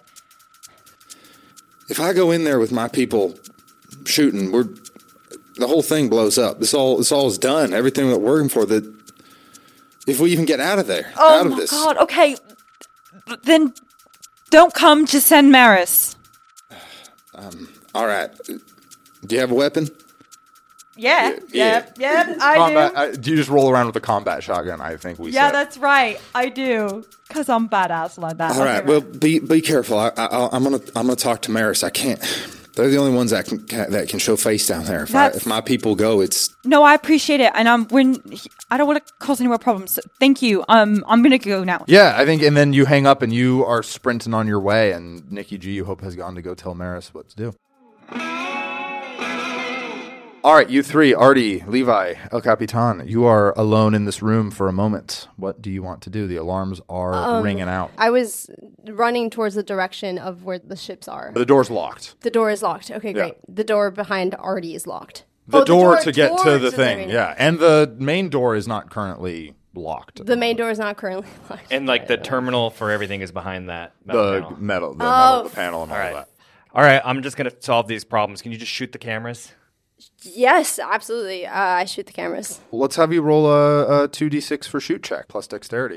Speaker 6: If I go in there with my people shooting, the whole thing blows up. This all is done. Everything that we're working for that. If we even get out of there, out of this.
Speaker 5: Oh my God! Okay, then don't come. Just send Maris.
Speaker 6: All right. Do you have a weapon?
Speaker 5: Yeah. I
Speaker 3: Combat, do you just roll around with a combat shotgun? I think we.
Speaker 5: Yeah,
Speaker 3: said.
Speaker 5: that's right. I do, cause I'm badass like that.
Speaker 6: All right. Well, be careful. I'm gonna talk to Maris. I can't. They're the only ones that can show face down there. If my people go, it's
Speaker 5: no. I appreciate it, and I don't want to cause any more problems. So thank you. I'm gonna go now.
Speaker 3: Yeah, I think, and then you hang up and you are sprinting on your way, and Nikki G, you hope, has gone to go tell Maris what to do. All right, you three, Artie, Levi, El Capitan, you are alone in this room for a moment. What do you want to do? The alarms are ringing out.
Speaker 2: I was running towards the direction of where the ships are.
Speaker 3: The door's locked.
Speaker 2: The door is locked. Okay, great. The door behind Artie is locked.
Speaker 3: The door to get to
Speaker 2: towards
Speaker 3: the thing, yeah. And the main door is not currently locked.
Speaker 2: The main door is not currently locked.
Speaker 1: And like the terminal for everything is behind that
Speaker 3: The
Speaker 1: metal panel.
Speaker 3: the panel and all
Speaker 1: right.
Speaker 3: that.
Speaker 1: All right, I'm just going to solve these problems. Can you just shoot the cameras?
Speaker 2: Yes, absolutely. I shoot the cameras.
Speaker 3: Let's have you roll a 2d6 for shoot check plus dexterity.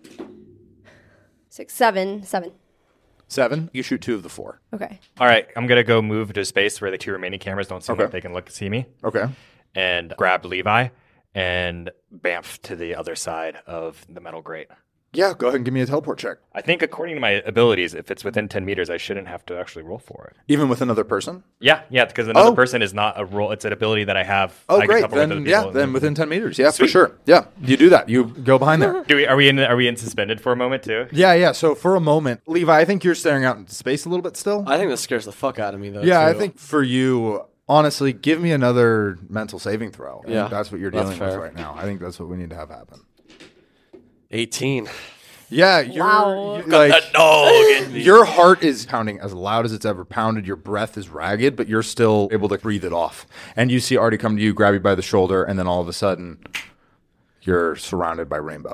Speaker 2: 6, 7, 7.
Speaker 3: 7, you shoot 2 of the 4.
Speaker 2: Okay.
Speaker 1: All right, I'm going to go move to a space where the 2 remaining cameras don't seem
Speaker 3: Okay.
Speaker 1: like they can see me.
Speaker 3: Okay.
Speaker 1: And grab Levi and bamf to the other side of the metal grate.
Speaker 3: Yeah, go ahead and give me a teleport check.
Speaker 1: I think according to my abilities, if it's within 10 meters, I shouldn't have to actually roll for it.
Speaker 3: Even with another person?
Speaker 1: Yeah, because another person is not a roll. It's an ability that I have.
Speaker 3: Oh,
Speaker 1: I can
Speaker 3: great.
Speaker 1: teleport with
Speaker 3: Then,
Speaker 1: other
Speaker 3: yeah,
Speaker 1: people.
Speaker 3: then within 10 meters. Yeah,
Speaker 1: Sweet.
Speaker 3: for sure. Yeah, you do that. You go behind there.
Speaker 1: Are we in suspended for a moment too?
Speaker 3: Yeah. So for a moment, Levi, I think you're staring out into space a little bit still.
Speaker 4: I think that scares the fuck out of me, though.
Speaker 3: Yeah, I
Speaker 4: too.
Speaker 3: think for you, honestly, give me another mental saving throw. I think
Speaker 4: Yeah,
Speaker 3: that's what you're
Speaker 4: that's
Speaker 3: dealing with
Speaker 4: fair.
Speaker 3: right now. I think that's what we need to have happen.
Speaker 4: 18.
Speaker 3: Yeah, you're
Speaker 2: Wow.
Speaker 3: like your heart is pounding as loud as it's ever pounded. Your breath is ragged, but you're still able to breathe it off. And you see Artie come to you, grab you by the shoulder, and then all of a sudden, you're surrounded by rainbow.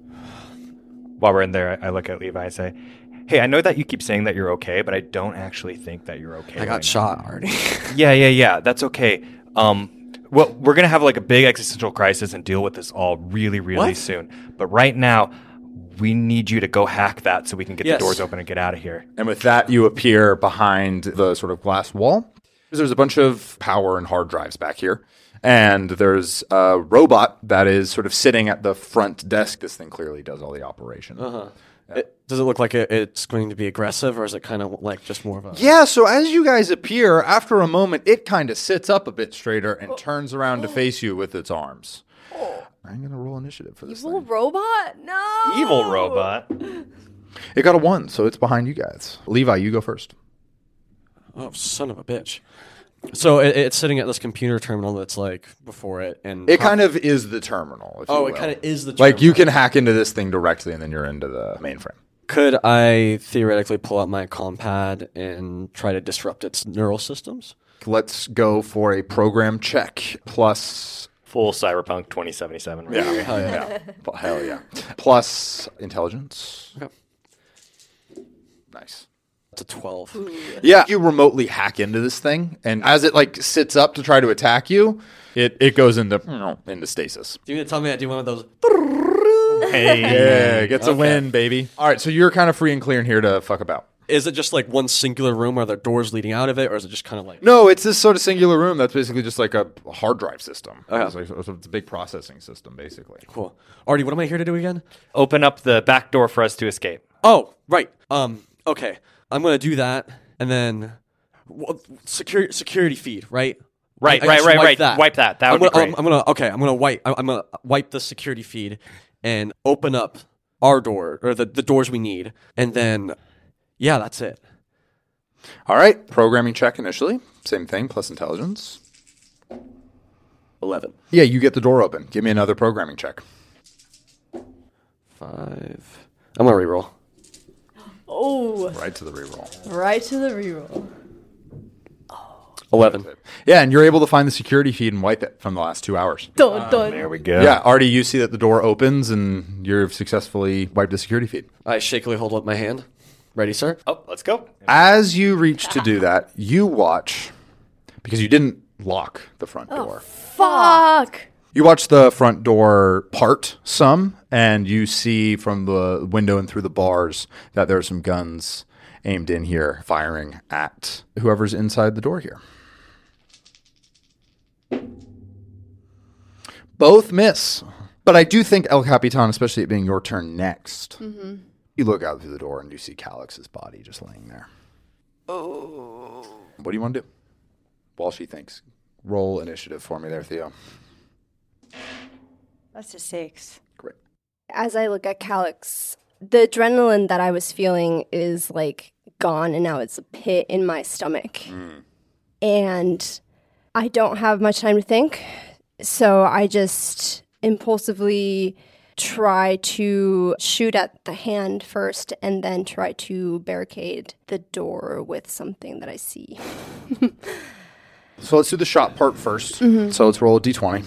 Speaker 1: While we're in there, I look at Levi and say, "Hey, I know that you keep saying that you're okay, but I don't actually think that you're okay."
Speaker 4: I got shot already.
Speaker 1: Yeah. That's okay. Well, we're gonna have like a big existential crisis and deal with this all really, really
Speaker 4: What?
Speaker 1: soon. But right now, we need you to go hack that so we can get
Speaker 4: Yes.
Speaker 1: the doors open and get out of here.
Speaker 3: And with that, you appear behind the sort of glass wall. There's a bunch of power and hard drives back here. And there's a robot that is sort of sitting at the front desk. This thing clearly does all the operation.
Speaker 4: Does it look like it's going to be aggressive, or is it kind of like just more of a...
Speaker 3: Yeah, so as you guys appear, after a moment, it kind of sits up a bit straighter and turns around to face you with its arms. I'm going to roll initiative for this
Speaker 2: Evil
Speaker 3: thing.
Speaker 2: robot? No.
Speaker 1: Evil robot.
Speaker 3: It got a 1, so it's behind you guys. Levi, you go first.
Speaker 4: Oh, son of a bitch. So it's sitting at this computer terminal that's like before it, and
Speaker 3: It kind of is the terminal. If you
Speaker 4: it
Speaker 3: will.
Speaker 4: kind of is the
Speaker 3: Like you
Speaker 4: terminal.
Speaker 3: can hack into this thing directly, and then you're into the mainframe.
Speaker 4: Could I theoretically pull out my compad and try to disrupt its neural systems?
Speaker 3: Let's go for a program check plus.
Speaker 1: Full Cyberpunk 2077. Right
Speaker 3: Yeah,
Speaker 1: here.
Speaker 3: hell yeah, hell yeah. Plus intelligence.
Speaker 4: Okay.
Speaker 3: Nice.
Speaker 4: It's a 12.
Speaker 3: Yeah, you remotely hack into this thing, and as it like sits up to try to attack you, it goes into stasis.
Speaker 4: Do you mean to tell me I do one of those?
Speaker 1: Hey.
Speaker 3: Yeah, it gets a
Speaker 4: Okay.
Speaker 3: win, baby. All right, so you're kind of free and clear in here to fuck about.
Speaker 4: Is it just like one singular room? Are there doors leading out of it, or is it just kind of like?
Speaker 3: No, it's this sort of singular room that's basically just like a hard drive system.
Speaker 4: Okay.
Speaker 3: It's a big processing system, basically.
Speaker 4: Cool. Artie, what am I here to do again?
Speaker 1: Open up the back door for us to escape.
Speaker 4: Oh, right. Okay. I'm gonna do that, and then security feed, right?
Speaker 1: Right.
Speaker 4: I just wipe that.
Speaker 1: Wipe that. That
Speaker 4: I'm
Speaker 1: would
Speaker 4: gonna,
Speaker 1: be great.
Speaker 4: I'm gonna wipe the security feed and open up our door or the doors we need, and then yeah, that's it.
Speaker 3: All right, programming check initially. Same thing, plus intelligence.
Speaker 4: 11.
Speaker 3: Yeah, you get the door open. Give me another programming check.
Speaker 4: 5. I'm gonna reroll.
Speaker 2: Oh,
Speaker 3: Right to the reroll.
Speaker 2: right to the reroll.
Speaker 4: 11.
Speaker 3: Yeah, and you're able to find the security feed and wipe it from the last 2 hours.
Speaker 2: Dun, dun.
Speaker 1: There we go.
Speaker 3: Yeah, Artie, you see that the door opens and you've successfully wiped the security feed.
Speaker 4: I shakily hold up my hand. Ready, sir?
Speaker 1: Oh, let's go.
Speaker 3: As you reach to do that, you watch, because you didn't lock the front door.
Speaker 2: Fuck.
Speaker 3: You watch the front door part some, and you see from the window and through the bars that there are some guns aimed in here, firing at whoever's inside the door here. Both miss. But I do think El Capitan, especially it being your turn next, you look out through the door and you see Calix's body just laying there. Oh. What do you want to do? While she thinks. Roll initiative for me there, Theo.
Speaker 5: That's a 6.
Speaker 3: Great.
Speaker 2: As I look at Calix, the adrenaline that I was feeling is like gone, and now it's a pit in my stomach. And I don't have much time to think, so I just impulsively try to shoot at the hand first and then try to barricade the door with something that I see.
Speaker 3: So let's do the shot part first. So let's roll a d20.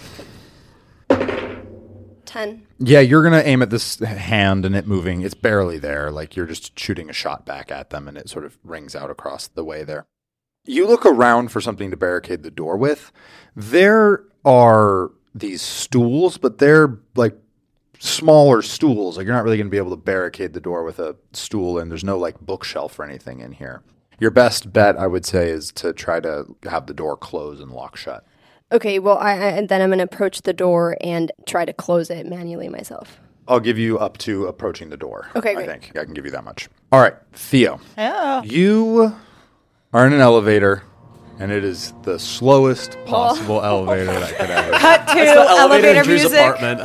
Speaker 2: 10.
Speaker 3: Yeah, you're going to aim at this hand and it moving. It's barely there. Like you're just shooting a shot back at them and it sort of rings out across the way there. You look around for something to barricade the door with. There are these stools, but they're like smaller stools. Like you're not really going to be able to barricade the door with a stool, and there's no like bookshelf or anything in here. Your best bet, I would say, is to try to have the door close and lock shut.
Speaker 2: Okay, well, and then I'm going to approach the door and try to close it manually myself.
Speaker 3: I'll give you up to approaching the door.
Speaker 2: Okay,
Speaker 3: I
Speaker 2: great.
Speaker 3: think I can give you that much. All right, Theo.
Speaker 5: Yeah.
Speaker 3: You are in an elevator, and it is the slowest possible elevator that could ever.
Speaker 5: Cut to
Speaker 4: The
Speaker 5: elevator
Speaker 4: in Drew's
Speaker 5: music.
Speaker 4: apartment.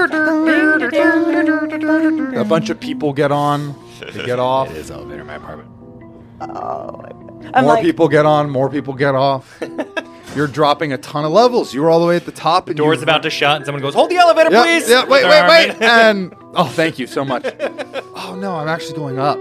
Speaker 3: A bunch of people get on, they get off.
Speaker 1: It is elevator in my apartment.
Speaker 5: I'm
Speaker 3: More
Speaker 5: like,
Speaker 3: people get on, more people get off. You're dropping a ton of levels. You were all the way at the top. And
Speaker 1: Door's about to shut, and someone goes, "Hold the elevator,
Speaker 3: Yeah,
Speaker 1: please!"
Speaker 3: yeah, wait.
Speaker 1: With their arm in.
Speaker 3: And oh, thank you so much. Oh no, I'm actually going up.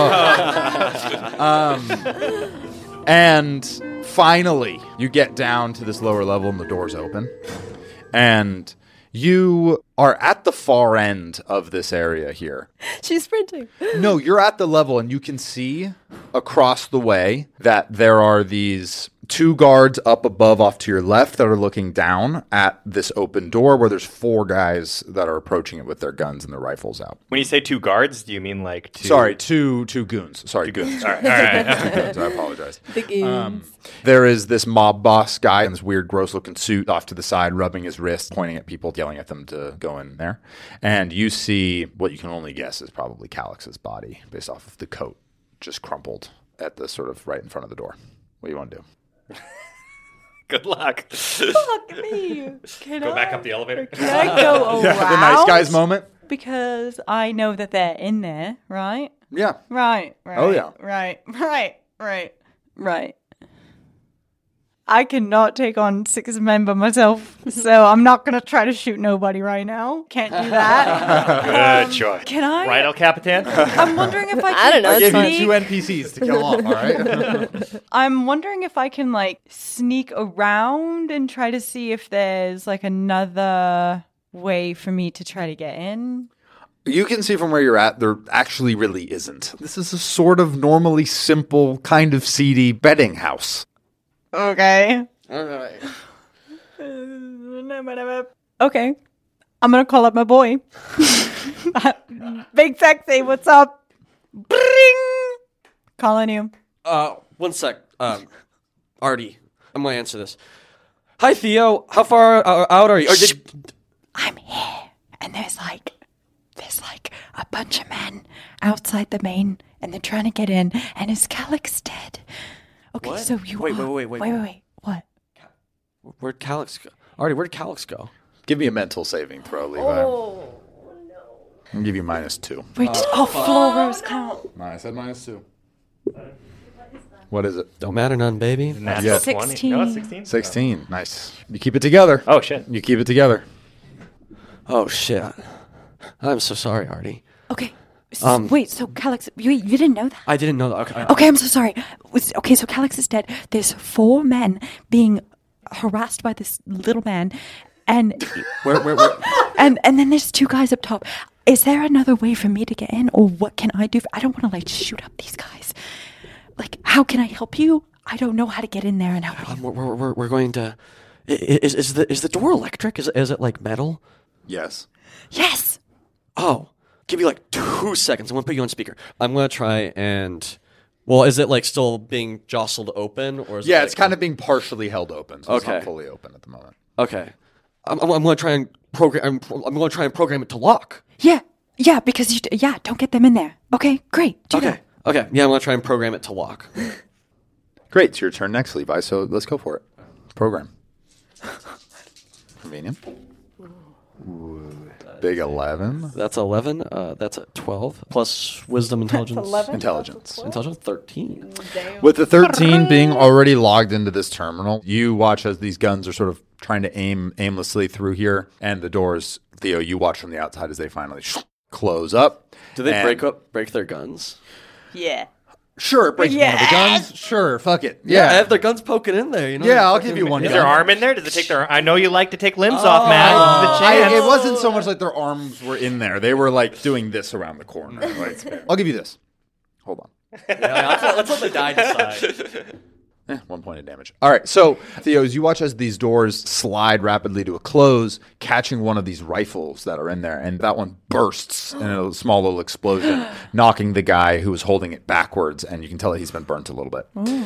Speaker 3: And finally, you get down to this lower level, and the door's open, and you are at the far end of this area here.
Speaker 2: She's sprinting.
Speaker 3: No, you're at the level, and you can see across the way that there are these 2 guards up above off to your left that are looking down at this open door where there's 4 guys that are approaching it with their guns and their rifles out.
Speaker 1: When you say 2 guards, do you mean like 2?
Speaker 3: Sorry, two goons. Sorry, goons.
Speaker 1: All right.
Speaker 3: Two goons. I apologize.
Speaker 2: The goons.
Speaker 3: There is this mob boss guy in this weird, gross-looking suit off to the side, rubbing his wrist, pointing at people, yelling at them to go in there. And you see what you can only guess is probably Calix's body, based off of the coat, just crumpled at the sort of right in front of the door. What do you want to do?
Speaker 1: Good luck.
Speaker 5: fuck me. Can
Speaker 1: Go
Speaker 5: I,
Speaker 1: back up the elevator.
Speaker 5: Can I go around?
Speaker 3: The nice guys moment?
Speaker 5: Because I know that they're in there, right?
Speaker 3: Yeah.
Speaker 5: Right.
Speaker 3: Oh, yeah.
Speaker 5: Right. I cannot take on 6 men by myself, so I'm not going to try to shoot nobody right now. Can't do that.
Speaker 1: Good choice.
Speaker 5: Can I?
Speaker 1: Right, El Capitan?
Speaker 5: I'm wondering if I can
Speaker 2: I don't know,
Speaker 3: I
Speaker 2: it's
Speaker 3: gave
Speaker 2: fine.
Speaker 3: you 2 NPCs to kill off, all right?
Speaker 5: I'm wondering if I can, like, sneak around and try to see if there's, like, another way for me to try to get in.
Speaker 3: You can see from where you're at, there actually really isn't. This is a sort of normally simple, kind of seedy betting house.
Speaker 5: Okay.
Speaker 4: All right.
Speaker 5: Okay. I'm going to call up my boy. Big Sexy, what's up? Bring! Calling you.
Speaker 4: 1 sec. Artie, I'm gonna answer this. Hi, Theo. How far out are you? Or
Speaker 5: I'm here, and there's like a bunch of men outside the main, and they're trying to get in, and is Calix dead? Okay,
Speaker 4: What?
Speaker 5: so you
Speaker 4: Wait,
Speaker 5: are...
Speaker 4: wait.
Speaker 5: Wait. What?
Speaker 4: Where'd Calix go? Artie, where'd Calix go?
Speaker 3: Give me a mental saving throw, Levi.
Speaker 2: Oh, no.
Speaker 3: I'll give you -2.
Speaker 5: Wait, floor rows count.
Speaker 3: I said -2. What is it?
Speaker 4: Don't matter none, baby.
Speaker 1: Natural
Speaker 3: Yeah.
Speaker 1: 20.
Speaker 5: 16.
Speaker 1: No, it's 16.
Speaker 3: 16. Nice. You keep it together.
Speaker 1: Oh, shit.
Speaker 3: You keep it together.
Speaker 4: Oh shit. I'm so sorry, Artie.
Speaker 5: Okay. Wait, so Calix... You didn't know that?
Speaker 4: I didn't know that. Okay.
Speaker 5: Okay, I'm so sorry. Okay, so Calix is dead. There's 4 men being harassed by this little man, and
Speaker 4: Where?
Speaker 5: and then there's 2 guys up top. Is there another way for me to get in, or what can I do? I don't want to like shoot up these guys. Like, how can I help you? I don't know how to get in there and help you.
Speaker 4: We're going to. Is the door electric? Is it like metal?
Speaker 3: Yes.
Speaker 5: Yes.
Speaker 4: Oh, give you like 2 seconds. I'm gonna put you on speaker. I'm gonna try and. Well, is it like still being jostled open, or is
Speaker 3: Yeah,
Speaker 4: it
Speaker 3: it's kind of being partially held open, so it's not
Speaker 4: Okay.
Speaker 3: fully open at the moment.
Speaker 4: okay? I'm gonna try and program. I'm gonna try and program it to lock.
Speaker 5: Yeah, because don't get them in there. Okay, great. Do that.
Speaker 4: Okay. Yeah, I'm gonna try and program it to lock.
Speaker 3: Great. It's your turn next, Levi, so let's go for it. Program. Convenient. Big 11.
Speaker 4: That's 11. That's a 12 plus wisdom, intelligence.
Speaker 2: 11?
Speaker 3: Intelligence.
Speaker 4: Intelligence 13.
Speaker 3: With the 13 being already logged into this terminal, you watch as these guns are sort of trying to aim aimlessly through here, and the doors, Theo, you watch from the outside as they finally close up.
Speaker 4: Do they
Speaker 3: And-
Speaker 4: break their guns?
Speaker 5: Yeah.
Speaker 3: Sure, break one of the guns. Sure, fuck it. Yeah,
Speaker 4: I have their guns poking in there. You know.
Speaker 3: Yeah, I'll give you one
Speaker 1: Is
Speaker 3: gun.
Speaker 1: their arm in there? Does it take their? I know you like to take limbs off, Matt. This is the chance.
Speaker 3: It wasn't so much like their arms were in there; they were like doing this around the corner. Like, I'll give you this. Hold on.
Speaker 4: Let's let the die decide.
Speaker 3: 1 point of damage. All right, so Theo, as you watch as these doors slide rapidly to a close, catching one of these rifles that are in there, and that one bursts in a small little explosion, knocking the guy who was holding it backwards, and you can tell that he's been burnt a little bit.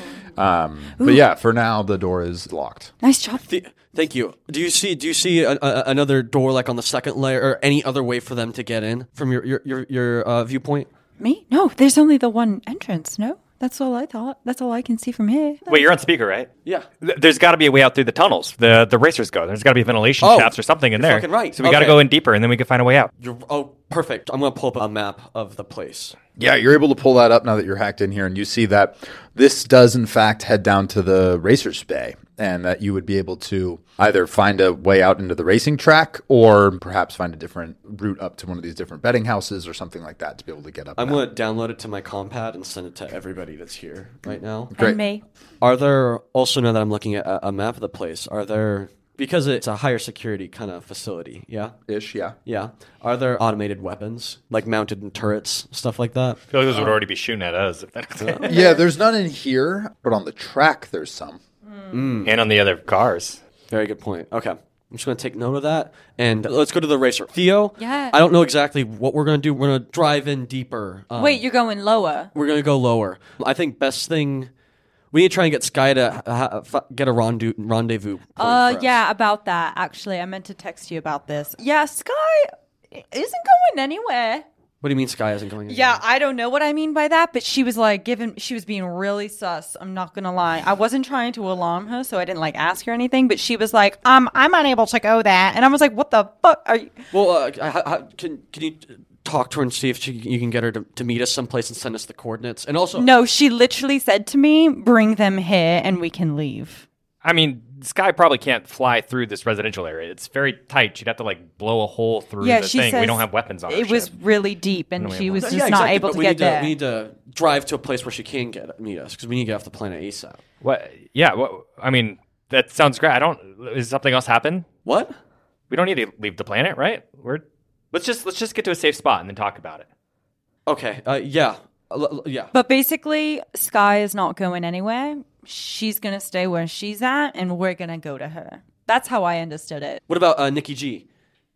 Speaker 3: But yeah, for now the door is locked.
Speaker 5: Nice job.
Speaker 4: Thank you. Do you see another door like on the second layer, or any other way for them to get in from your viewpoint?
Speaker 5: Me? No, there's only the one entrance, no? That's all I thought. That's all I can see from here.
Speaker 1: Wait, you're on speaker, right?
Speaker 4: Yeah.
Speaker 1: There's got to be a way out through the tunnels. The racers go. There's got to be ventilation shafts or something in
Speaker 4: you're
Speaker 1: there.
Speaker 4: fucking right.
Speaker 1: So we got to
Speaker 4: Okay.
Speaker 1: go in deeper, and then we can find a way out.
Speaker 4: Perfect. I'm gonna pull up a map of the place.
Speaker 3: Yeah, you're able to pull that up now that you're hacked in here, and you see that this does in fact head down to the Racers Bay, and that you would be able to either find a way out into the racing track, or perhaps find a different route up to one of these different betting houses or something like that to be able to get up.
Speaker 4: I'm
Speaker 3: and
Speaker 4: gonna
Speaker 3: out.
Speaker 4: download it to my compad and send it to everybody that's here right now.
Speaker 3: Great.
Speaker 5: And me.
Speaker 4: Are there also, now that I'm looking at a map of the place, are there, because it's a higher security kind of facility, yeah?
Speaker 3: Ish, yeah.
Speaker 4: Yeah. Are there automated weapons, like mounted in turrets, stuff like that?
Speaker 1: I feel like those would already be shooting at us. If that
Speaker 3: Yeah, there's none in here, but on the track there's some.
Speaker 1: and on the other cars.
Speaker 4: Very good point. Okay. I'm just going to take note of that. And let's go to the racer. Theo?
Speaker 5: Yeah.
Speaker 4: I don't know exactly what we're going to do. We're going to drive in deeper.
Speaker 5: Wait, you're going lower.
Speaker 4: We're going to go lower. I think best thing, we need to try and get Sky to get a rendezvous point for us.
Speaker 5: Yeah, about that. Actually, I meant to text you about this. Yeah, Sky isn't going anywhere.
Speaker 4: What do you mean Sky isn't going in?
Speaker 5: Yeah, I don't know what I mean by that, but she was like she was being really sus. I'm not gonna lie. I wasn't trying to alarm her, so I didn't like ask her anything, but she was like, I'm unable to go there. And I was like, what the fuck are you?
Speaker 4: Well, can you talk to her and see if you can get her to meet us someplace and send us the coordinates? And also,
Speaker 5: No, she literally said to me, bring them here and we can leave.
Speaker 1: I mean, Sky probably can't fly through this residential area. It's very tight. She'd have to like blow a hole through
Speaker 5: Yeah,
Speaker 1: the
Speaker 5: she
Speaker 1: thing. We
Speaker 5: says
Speaker 1: don't have weapons on our
Speaker 5: It was
Speaker 1: ship.
Speaker 5: really deep, and
Speaker 1: No, we
Speaker 5: she
Speaker 1: have
Speaker 5: was
Speaker 1: one.
Speaker 5: just
Speaker 4: yeah,
Speaker 5: not
Speaker 4: exactly,
Speaker 5: able
Speaker 4: but
Speaker 5: to
Speaker 4: we
Speaker 5: get
Speaker 4: need
Speaker 5: there.
Speaker 4: We need to drive to a place where she can meet us, because we need to get off the planet ASAP.
Speaker 1: What? Yeah. I mean, that sounds great. Is something else happen?
Speaker 4: What?
Speaker 1: We don't need to leave the planet, right? Let's just get to a safe spot and then talk about it.
Speaker 4: Okay. Yeah. Yeah.
Speaker 5: But basically, Sky is not going anywhere. She's going to stay where she's at, and we're going to go to her. That's how I understood it.
Speaker 4: What about Nikki G?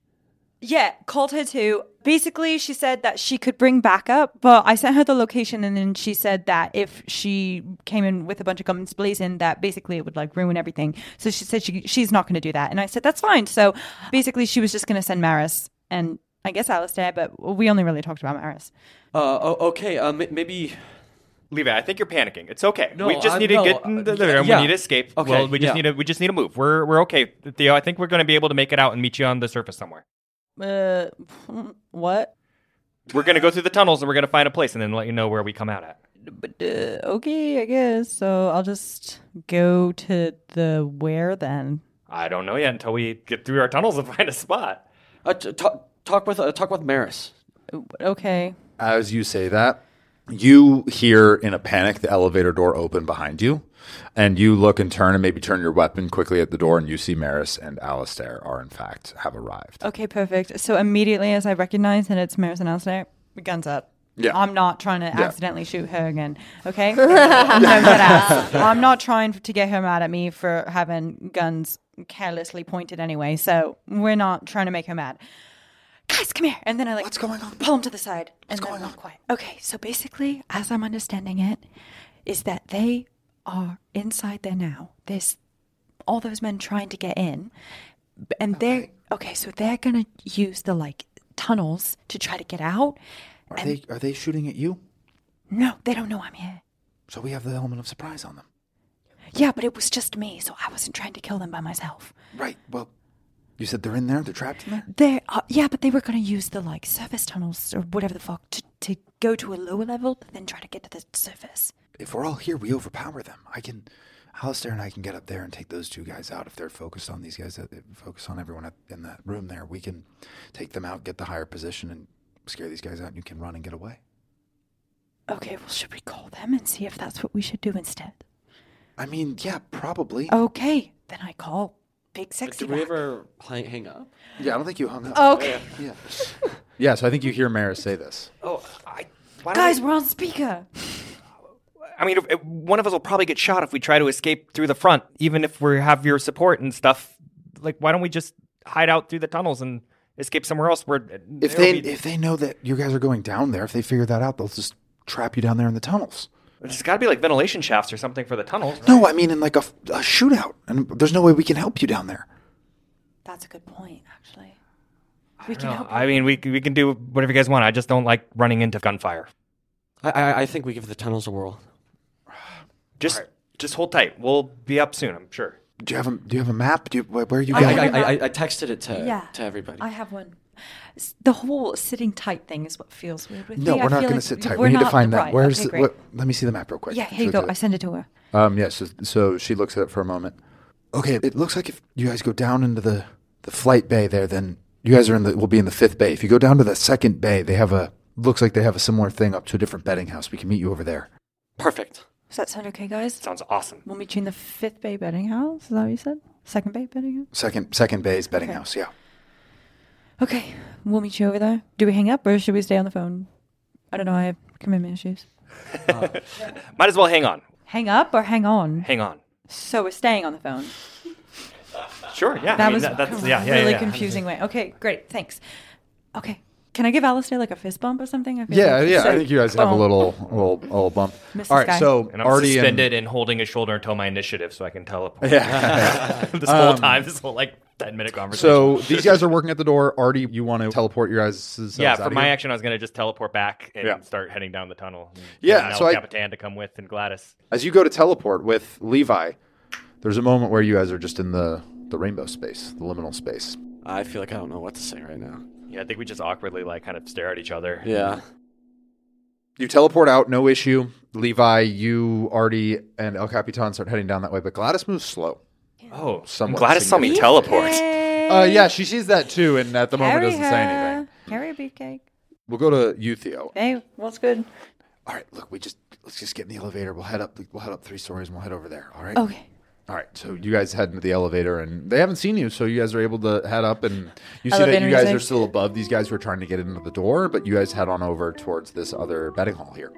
Speaker 5: Yeah, called her too. Basically, she said that she could bring backup, but I sent her the location, and then she said that if she came in with a bunch of guns blazing, that basically it would like ruin everything. So she said she's not going to do that. And I said, that's fine. So basically, she was just going to send Maris and I guess Alistair, but we only really talked about Maris.
Speaker 4: Okay. Maybe.
Speaker 1: Levi, I think you're panicking. It's okay.
Speaker 4: No,
Speaker 1: we just need to get in the room.
Speaker 4: yeah.
Speaker 1: We need to escape.
Speaker 4: Okay,
Speaker 1: Well, we just need to move. We're okay, Theo. I think we're going to be able to make it out and meet you on the surface somewhere.
Speaker 5: What?
Speaker 1: We're going to go through the tunnels and we're going to find a place and then let you know where we come out at.
Speaker 5: But okay, I guess. So I'll just go to the where then?
Speaker 1: I don't know yet until we get through our tunnels and find a spot.
Speaker 4: Talk with Maris.
Speaker 5: Okay.
Speaker 3: As you say that, you hear in a panic the elevator door open behind you, and you look and turn and maybe turn your weapon quickly at the door, and you see Maris and Alistair are in fact have arrived.
Speaker 5: Okay, perfect. So immediately as I recognize that it's Maris and Alistair, guns up.
Speaker 3: Yeah.
Speaker 5: I'm not trying to accidentally shoot her again. Okay? No, deadass. I'm not trying to get her mad at me for having guns carelessly pointed anyway. So we're not trying to make her mad. Guys, come here. And then I like,
Speaker 3: What's going on?
Speaker 5: Pull them to the side.
Speaker 3: What's going on?
Speaker 5: Quiet. Okay, so basically, as I'm understanding it, is that they are inside there now. There's all those men trying to get in. And so they're going to use the like tunnels to try to get out.
Speaker 3: Are they shooting at you?
Speaker 5: No, they don't know I'm here.
Speaker 3: So we have the element of surprise on them.
Speaker 5: Yeah, but it was just me, so I wasn't trying to kill them by myself.
Speaker 3: Right. Well, You said they're in there? They're trapped in there?
Speaker 5: Yeah, but they were going to use the like surface tunnels or whatever the fuck to go to a lower level, but then try to get to the surface.
Speaker 3: If we're all here, we overpower them. Alistair and I can get up there and take those two guys out. If they're focused on these guys, focus on everyone in that room there. We can take them out, get the higher position, and scare these guys out, and you can run and get away.
Speaker 5: Okay, well, should we call them and see if that's what we should do instead?
Speaker 3: I mean, yeah, probably.
Speaker 5: Okay, then I call Big Sexy.
Speaker 4: Did we
Speaker 5: back.
Speaker 4: ever hang up?
Speaker 3: Yeah, I don't think you hung up.
Speaker 5: Okay.
Speaker 3: Yeah. Yeah, so I think you hear Maris say this.
Speaker 1: Oh, why don't
Speaker 5: Guys, we're on speaker.
Speaker 1: I mean, one of us will probably get shot if we try to escape through the front, even if we have your support and stuff. Like, why don't we just hide out through the tunnels and escape somewhere else? Where
Speaker 3: If they know that you guys are going down there, if they figure that out, they'll just trap you down there in the tunnels.
Speaker 1: There's got to be like ventilation shafts or something for the tunnels. Right?
Speaker 3: No, I mean in like a shootout, and there's no way we can help you down there.
Speaker 5: That's a good point, actually. We can help.
Speaker 1: I mean, we can do whatever you guys want. I just don't like running into gunfire.
Speaker 4: I think we give the tunnels a whirl.
Speaker 1: Just hold tight. We'll be up soon, I'm sure.
Speaker 3: Do you have a map? Where are you
Speaker 5: I
Speaker 3: going?
Speaker 5: have a map.
Speaker 4: I texted it to everybody.
Speaker 5: I have one. The whole sitting tight thing is what feels weird with
Speaker 3: No,
Speaker 5: me.
Speaker 3: we're
Speaker 5: I
Speaker 3: not
Speaker 5: feel
Speaker 3: going to
Speaker 5: like
Speaker 3: sit tight.
Speaker 5: we're
Speaker 3: We need to
Speaker 5: not-
Speaker 3: find that.
Speaker 5: right,
Speaker 3: Where's
Speaker 5: okay, great.
Speaker 3: let me see the map real quick.
Speaker 5: Yeah, here you go. I sent it to her.
Speaker 3: Yes. So she looks at it for a moment. Okay, it looks like if you guys go down into the flight bay there, then you guys will be in the 5th bay. If you go down to the 2nd bay, looks like they have a similar thing up to a different bedding house. We can meet you over there.
Speaker 4: Perfect.
Speaker 5: Does that sound okay, guys?
Speaker 1: Sounds awesome.
Speaker 5: We'll meet you in the 5th Bay bedding house. Is that what you said? 2nd Bay bedding house?
Speaker 3: Second bay's bedding
Speaker 5: Okay.
Speaker 3: house, yeah.
Speaker 5: Okay, we'll meet you over there. Do we hang up or should we stay on the phone? I don't know. I have commitment issues.
Speaker 1: Might as well hang on.
Speaker 5: Hang up or hang on?
Speaker 1: Hang on.
Speaker 5: So we're staying on the phone.
Speaker 1: Sure, yeah.
Speaker 5: That
Speaker 1: I mean,
Speaker 5: was
Speaker 1: that's
Speaker 5: a really confusing way. Okay, great. Thanks. Okay. Can I give Alistair like a fist bump or something? I feel
Speaker 3: Yeah,
Speaker 5: like
Speaker 3: yeah.
Speaker 5: so-
Speaker 3: I think you guys have a
Speaker 5: boom.
Speaker 3: little bump.
Speaker 5: Mrs.
Speaker 3: All right,
Speaker 5: Guy.
Speaker 3: so
Speaker 1: And I'm
Speaker 3: Artie
Speaker 1: suspended and holding his shoulder until my initiative so I can teleport.
Speaker 3: Yeah.
Speaker 1: this whole time, this whole like 10-minute conversation.
Speaker 3: So these guys are working at the door. Artie, you want to teleport your guys?
Speaker 1: yeah, for my action, I was going to just teleport back and
Speaker 3: Yeah.
Speaker 1: start heading down the tunnel. And
Speaker 3: Yeah,
Speaker 1: getting
Speaker 3: so
Speaker 1: El Capitan to come with and Gladys.
Speaker 3: As you go to teleport with Levi, there's a moment where you guys are just in the rainbow space, the liminal space.
Speaker 4: I feel like I don't know what to say right now.
Speaker 1: Yeah, I think we just awkwardly like kind of stare at each other.
Speaker 4: Yeah.
Speaker 3: You teleport out, no issue. Levi, you, Artie, and El Capitan start heading down that way, but Gladys moves slow.
Speaker 1: Oh,
Speaker 3: Somewhat
Speaker 1: Gladys saw me
Speaker 3: significant.
Speaker 1: teleport.
Speaker 3: Yeah, she sees that too, and at the moment doesn't say anything.
Speaker 5: Carry a beefcake.
Speaker 3: We'll go to you, Theo.
Speaker 5: Hey, what's good?
Speaker 3: All right, look, let's just get in the elevator. We'll head up 3 stories and we'll head over there. All right.
Speaker 5: Okay.
Speaker 3: All right, so you guys head into the elevator, and they haven't seen you, so you guys are able to head up, and you see that
Speaker 5: Elevator
Speaker 3: you guys
Speaker 5: music.
Speaker 3: are still above these guys who are trying to get into the door, but you guys head on over towards this other betting hall here.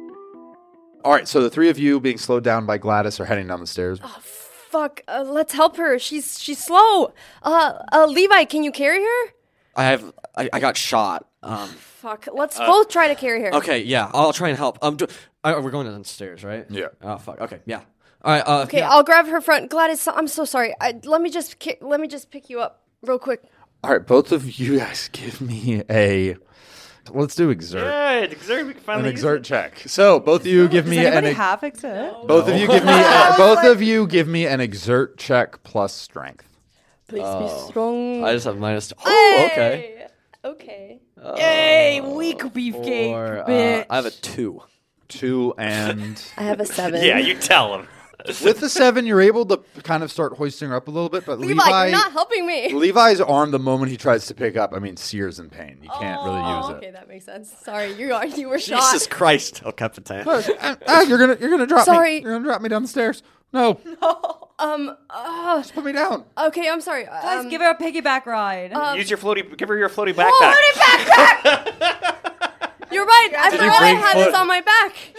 Speaker 3: All right, so the 3 of you, being slowed down by Gladys, are heading down the stairs.
Speaker 2: Fuck, let's help her. She's slow. Levi, can you carry her?
Speaker 4: I got shot.
Speaker 2: Fuck, let's both try to carry her.
Speaker 4: Okay, yeah, I'll try and help. We're going downstairs, right?
Speaker 3: Yeah.
Speaker 4: Oh fuck. Okay, yeah. All right.
Speaker 2: Okay,
Speaker 4: yeah.
Speaker 2: I'll grab her front. Gladys, I'm so sorry. Let me just pick you up real quick.
Speaker 3: All right, both of you guys give me let's do exert.
Speaker 1: Yeah, exert. We can
Speaker 3: An
Speaker 1: finally
Speaker 3: exert check. So both of you give
Speaker 5: Does
Speaker 3: me
Speaker 5: anybody
Speaker 3: an
Speaker 5: have exit?
Speaker 3: both of you give me both of you give me an exert check plus strength.
Speaker 2: Please be strong.
Speaker 4: I just have minus. Oh, okay.
Speaker 2: Okay.
Speaker 5: Yay, weak beefcake,
Speaker 4: Or,
Speaker 5: bitch.
Speaker 4: I have a 2.
Speaker 3: 2 and
Speaker 2: I have a 7.
Speaker 1: Yeah, you tell him.
Speaker 3: with the 7, you're able to kind of start hoisting her up a little bit, but
Speaker 2: Levi, you're not helping me.
Speaker 3: Levi's arm, the moment he tries to pick up, sears in pain. You can't really use
Speaker 2: Okay,
Speaker 3: it.
Speaker 2: that makes sense. Sorry, you were shot.
Speaker 1: Jesus Christ, El Capitan.
Speaker 3: You're gonna drop me.
Speaker 2: Sorry.
Speaker 3: You're gonna drop me down the stairs. No,
Speaker 2: Just
Speaker 3: put me down.
Speaker 2: Okay, I'm sorry.
Speaker 5: Guys, give her a piggyback ride.
Speaker 1: Use your floaty. Give her your floaty backpack.
Speaker 2: You're right. I forgot I
Speaker 4: bring
Speaker 2: had
Speaker 4: foot-
Speaker 2: this on my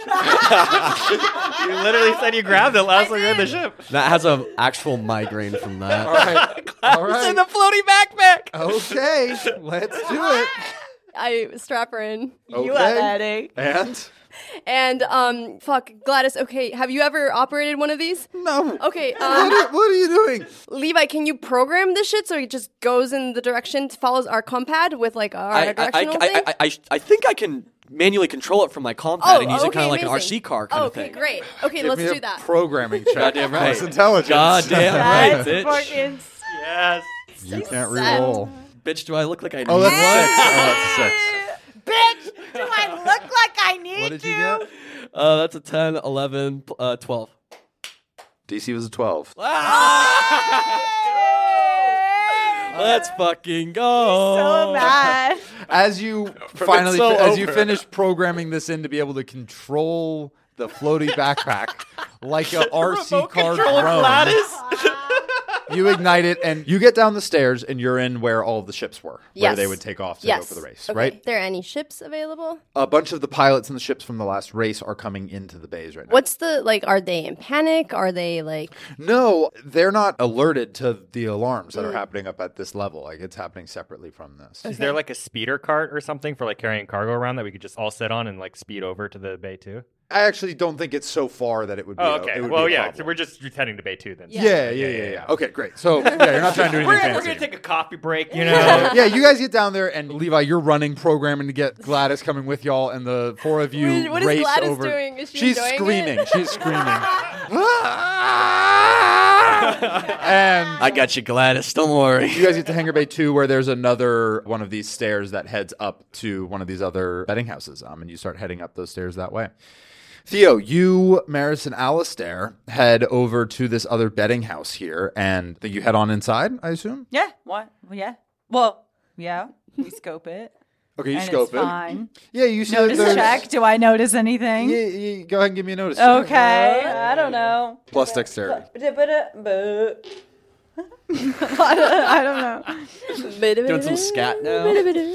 Speaker 2: back.
Speaker 1: You literally said you grabbed it last time you were in the ship.
Speaker 4: That has an actual migraine from that.
Speaker 3: All right, all
Speaker 1: It's in
Speaker 3: right.
Speaker 1: the floaty backpack.
Speaker 3: Okay, let's do it.
Speaker 2: I strap her in.
Speaker 3: Okay. And
Speaker 2: Fuck, Gladys. Okay, have you ever operated one of these?
Speaker 3: no.
Speaker 2: Okay,
Speaker 3: What are you doing?
Speaker 2: Levi, can you program this shit so it just goes in the direction, follows our compad with like our directional thing?
Speaker 4: I think I can manually control it from my compad and use it kind of like an
Speaker 2: amazing.
Speaker 4: RC car kind of
Speaker 2: Okay,
Speaker 4: thing.
Speaker 2: great. Okay,
Speaker 3: Give
Speaker 2: let's
Speaker 3: me a
Speaker 2: do that.
Speaker 3: Programming check.
Speaker 4: Goddamn right.
Speaker 3: Plus intelligence.
Speaker 4: Goddamn right, bitch.
Speaker 5: Fucking
Speaker 1: Yes.
Speaker 3: You can't re-roll.
Speaker 4: Bitch, do I look like I need
Speaker 3: Oh, that's
Speaker 4: one?
Speaker 3: 6. Oh,
Speaker 5: Bitch,
Speaker 3: that's a 6.
Speaker 5: do I look like I need
Speaker 3: What did you get?
Speaker 4: That's a 10, 11, 12.
Speaker 3: DC was a 12.
Speaker 4: Let's fucking go.
Speaker 5: So mad.
Speaker 3: As you finally finish programming this in to be able to control the floaty backpack like a RC car drone, you ignite it and you get down the stairs and you're in where all of the ships were, where
Speaker 2: Yes.
Speaker 3: they would take off to
Speaker 2: Yes.
Speaker 3: go for the race,
Speaker 2: Okay.
Speaker 3: right?
Speaker 2: There any ships available?
Speaker 3: A bunch of the pilots and the ships from the last race are coming into the bays right now.
Speaker 2: What's the are they in panic? Are they like
Speaker 3: No, they're not alerted to the alarms that are happening up at this level. Like it's happening separately from this.
Speaker 1: Is there like a speeder cart or something for like carrying cargo around that we could just all sit on and like speed over to the bay too?
Speaker 3: I actually don't think it's so far that it would be.
Speaker 1: Oh, okay.
Speaker 3: it would
Speaker 1: Well,
Speaker 3: be a
Speaker 1: yeah.
Speaker 3: problem.
Speaker 1: So we're just heading to bay 2 then.
Speaker 3: Yeah. Okay, great. So yeah, you're not trying to do anything
Speaker 1: We're
Speaker 3: fancy.
Speaker 1: gonna take a coffee break, you know.
Speaker 3: Yeah, you guys get down there, and Levi, you're running, programming to get Gladys coming with y'all, and the four of you
Speaker 2: What is
Speaker 3: race
Speaker 2: Gladys
Speaker 3: over.
Speaker 2: doing? Is she
Speaker 3: She's
Speaker 2: enjoying
Speaker 3: screaming.
Speaker 2: it?
Speaker 3: She's screaming. And
Speaker 4: I got you, Gladys. Don't worry.
Speaker 3: you guys get to Hangar Bay 2, where there's another one of these stairs that heads up to one of these other betting houses, and you start heading up those stairs that way. Theo, you, Maris, and Alistair head over to this other betting house here, and you head on inside, I assume?
Speaker 5: Yeah. What? Yeah. Well, yeah. We scope it.
Speaker 3: Okay, you
Speaker 5: and
Speaker 3: scope
Speaker 5: it's
Speaker 3: it.
Speaker 5: fine.
Speaker 3: Yeah, you see
Speaker 5: Notice
Speaker 3: that there's...
Speaker 5: check. Do I notice anything?
Speaker 3: Yeah, go ahead and give me a notice.
Speaker 5: Okay. I don't know.
Speaker 3: Plus dexterity.
Speaker 5: I don't know.
Speaker 4: Doing some scat now.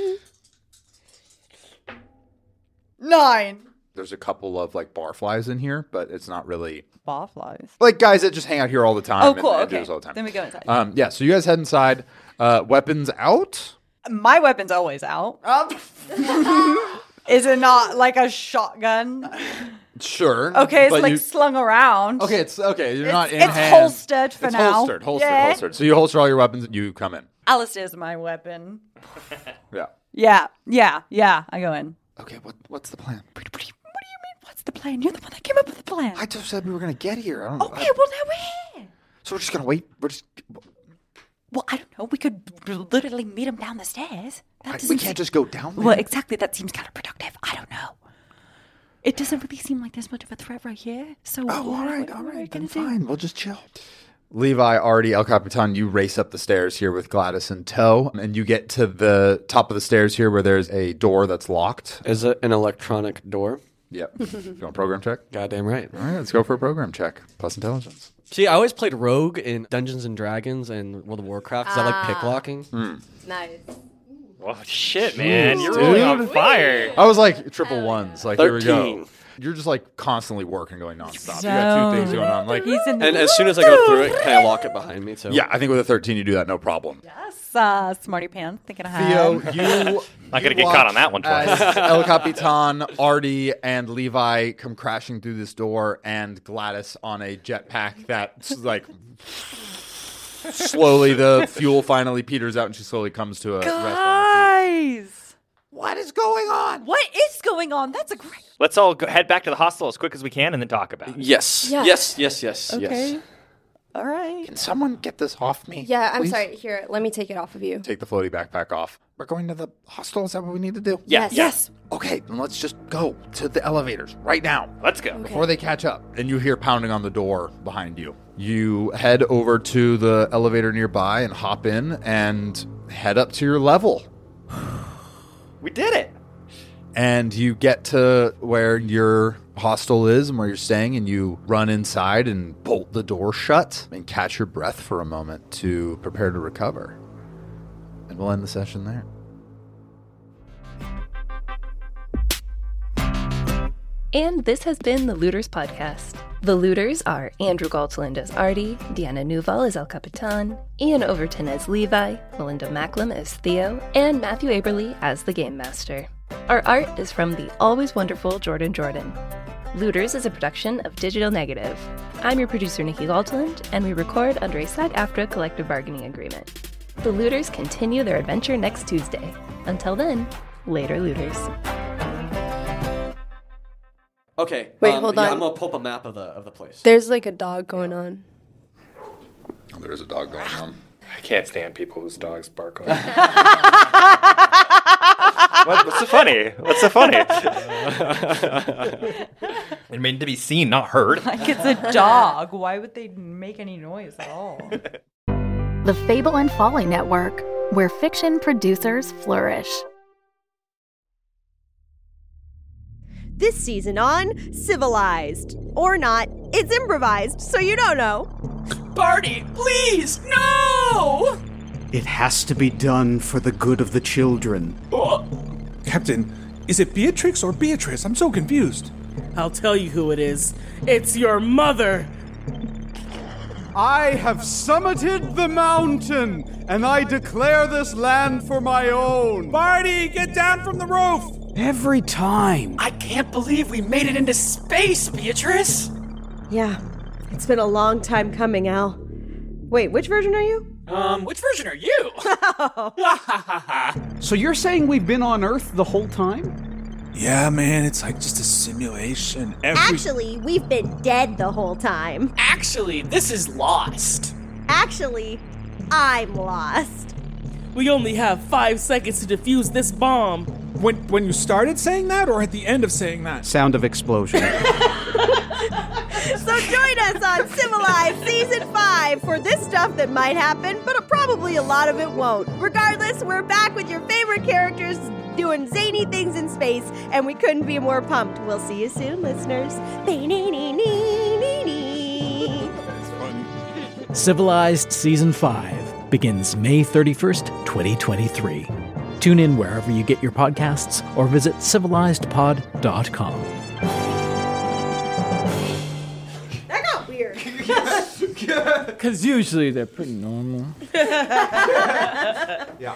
Speaker 5: 9.
Speaker 3: There's a couple of like barflies in here, but it's not really
Speaker 5: Barflies.
Speaker 3: like guys that just hang out here all the time.
Speaker 5: Oh, cool.
Speaker 3: and do
Speaker 5: Okay.
Speaker 3: this all the time.
Speaker 5: Then we go inside.
Speaker 3: Yeah, so you guys head inside. Weapons out.
Speaker 5: My weapon's always out. Is it not like a shotgun?
Speaker 3: Sure.
Speaker 5: Okay, it's
Speaker 3: but
Speaker 5: like
Speaker 3: you-
Speaker 5: slung around.
Speaker 3: okay. It's okay. You're not in
Speaker 5: It's
Speaker 3: hand.
Speaker 5: holstered for
Speaker 3: it's
Speaker 5: now.
Speaker 3: Holstered.
Speaker 5: Yeah.
Speaker 3: So you holster all your weapons and you come in.
Speaker 5: Alistair's my weapon.
Speaker 3: Yeah.
Speaker 5: Yeah. I go in.
Speaker 3: Okay. What's the plan?
Speaker 5: What do you mean? What's the plan? You're the one that came up with the plan.
Speaker 3: I just said we were gonna get here. I don't know.
Speaker 5: Okay, well now we're here.
Speaker 3: So we're just gonna wait. We're just.
Speaker 5: Well, I don't know. We could literally meet him down the stairs. That
Speaker 3: We
Speaker 5: doesn't
Speaker 3: can't just go down there.
Speaker 5: Well, exactly. That seems counterproductive. I don't know. It doesn't really seem like there's much of a threat right here. So,
Speaker 3: Oh, all right.
Speaker 5: what are we
Speaker 3: Then
Speaker 5: gonna do?
Speaker 3: fine. We'll just chill. Levi, Artie, El Capitan, you race up the stairs here with Gladys in tow, and you get to the top of the stairs here where there's a door that's locked.
Speaker 4: Is it an electronic door?
Speaker 3: Yep. You want a program check?
Speaker 4: Goddamn right.
Speaker 3: All right, let's go for a program check. Plus intelligence.
Speaker 4: See, I always played Rogue in Dungeons and Dragons and World of Warcraft because I like picklocking.
Speaker 2: nice?
Speaker 1: Well, shit, man. You're
Speaker 3: dude.
Speaker 1: rolling on fire.
Speaker 3: I was like triple ones. Like, here we
Speaker 4: 13.
Speaker 3: go. You're just like constantly working, going nonstop. You got two things going on. Like,
Speaker 5: He's in
Speaker 4: And as soon as I go through it, can I lock it behind me too?
Speaker 3: yeah, I think with a 13 you do that no problem.
Speaker 5: smarty pants thinking
Speaker 3: Theo,
Speaker 5: ahead.
Speaker 3: you
Speaker 1: Not gonna get caught on that one twice.
Speaker 3: as El Capitan, Artie, and Levi come crashing through this door, and Gladys on a jetpack that's like slowly the fuel finally peters out, and she slowly comes to a rest on her feet.
Speaker 5: Guys,
Speaker 3: What is going on?
Speaker 5: what is going on? That's a great.
Speaker 1: Let's all head back to the hostel as quick as we can and then talk about it.
Speaker 4: Yes.
Speaker 2: Yeah.
Speaker 4: Yes.
Speaker 5: Okay. All right.
Speaker 3: Can someone get this off me?
Speaker 2: Yeah, I'm
Speaker 3: please?
Speaker 2: sorry. Here, let me take it off of you.
Speaker 3: Take the floaty backpack off. We're going to the hostel. Is that what we need to do?
Speaker 1: Yeah.
Speaker 2: Yes.
Speaker 3: Okay, then let's just go to the elevators right now.
Speaker 1: Let's go.
Speaker 3: Before they catch up. And you hear pounding on the door behind you. You head over to the elevator nearby and hop in and head up to your level.
Speaker 1: We did it.
Speaker 3: And you get to where your hostel is and where you're staying, and you run inside and bolt the door shut and catch your breath for a moment to prepare to recover. And we'll end the session there.
Speaker 7: And this has been the Looters Podcast. The Looters are Andrew Galtland as Artie, Deanna Newval as El Capitan, Ian Overton as Levi, Melinda Macklem as Theo, and Matthew Aberly as the Game Master. Our art is from the always wonderful Jordan Jordan. Looters is a production of Digital Negative. I'm your producer, Nikki Galtland, and we record under a SAG-AFTRA collective bargaining agreement. The Looters continue their adventure next Tuesday. Until then, later, Looters.
Speaker 4: Okay.
Speaker 2: Wait, hold on.
Speaker 4: I'm gonna pull up a map of the place.
Speaker 2: There's like a dog going on.
Speaker 3: Oh, there is a dog going on.
Speaker 1: I can't stand people whose dogs bark on me. What's so funny? What's so funny? It meant to be seen, not heard.
Speaker 5: Like it's a dog. Why would they make any noise at all?
Speaker 8: The Fable and Folly Network, where fiction producers flourish.
Speaker 2: This season on Civilized. Or not, it's improvised, so you don't know.
Speaker 9: Barty, please, no!
Speaker 10: It has to be done for the good of the children.
Speaker 9: Captain, is it Beatrix or Beatrice? I'm so confused.
Speaker 11: I'll tell you who it is. It's your mother!
Speaker 12: I have summited the mountain, and I declare this land for my own.
Speaker 9: Barty, get down from the roof!
Speaker 10: Every time.
Speaker 9: I can't believe we made it into space, Beatrice!
Speaker 2: Yeah, it's been a long time coming, Al. Wait, which version are you?
Speaker 9: Which version are you?
Speaker 10: So you're saying we've been on Earth the whole time?
Speaker 9: Yeah, man, it's like just a simulation.
Speaker 2: Actually, we've been dead the whole time.
Speaker 9: Actually, this is Lost.
Speaker 2: Actually, I'm lost.
Speaker 11: We only have 5 seconds to defuse this bomb.
Speaker 9: When you started saying that, or at the end of saying that?
Speaker 10: Sound of explosion.
Speaker 2: So join us on Civilized Season 5 for this stuff that might happen, but probably a lot of it won't. Regardless, we're back with your favorite characters doing zany things in space, and we couldn't be more pumped. We'll see you soon, listeners.
Speaker 13: Civilized Season 5 begins May 31st, 2023. Tune in wherever you get your podcasts or visit civilizedpod.com.
Speaker 2: That got weird.
Speaker 12: Because usually they're pretty normal.
Speaker 3: Yeah.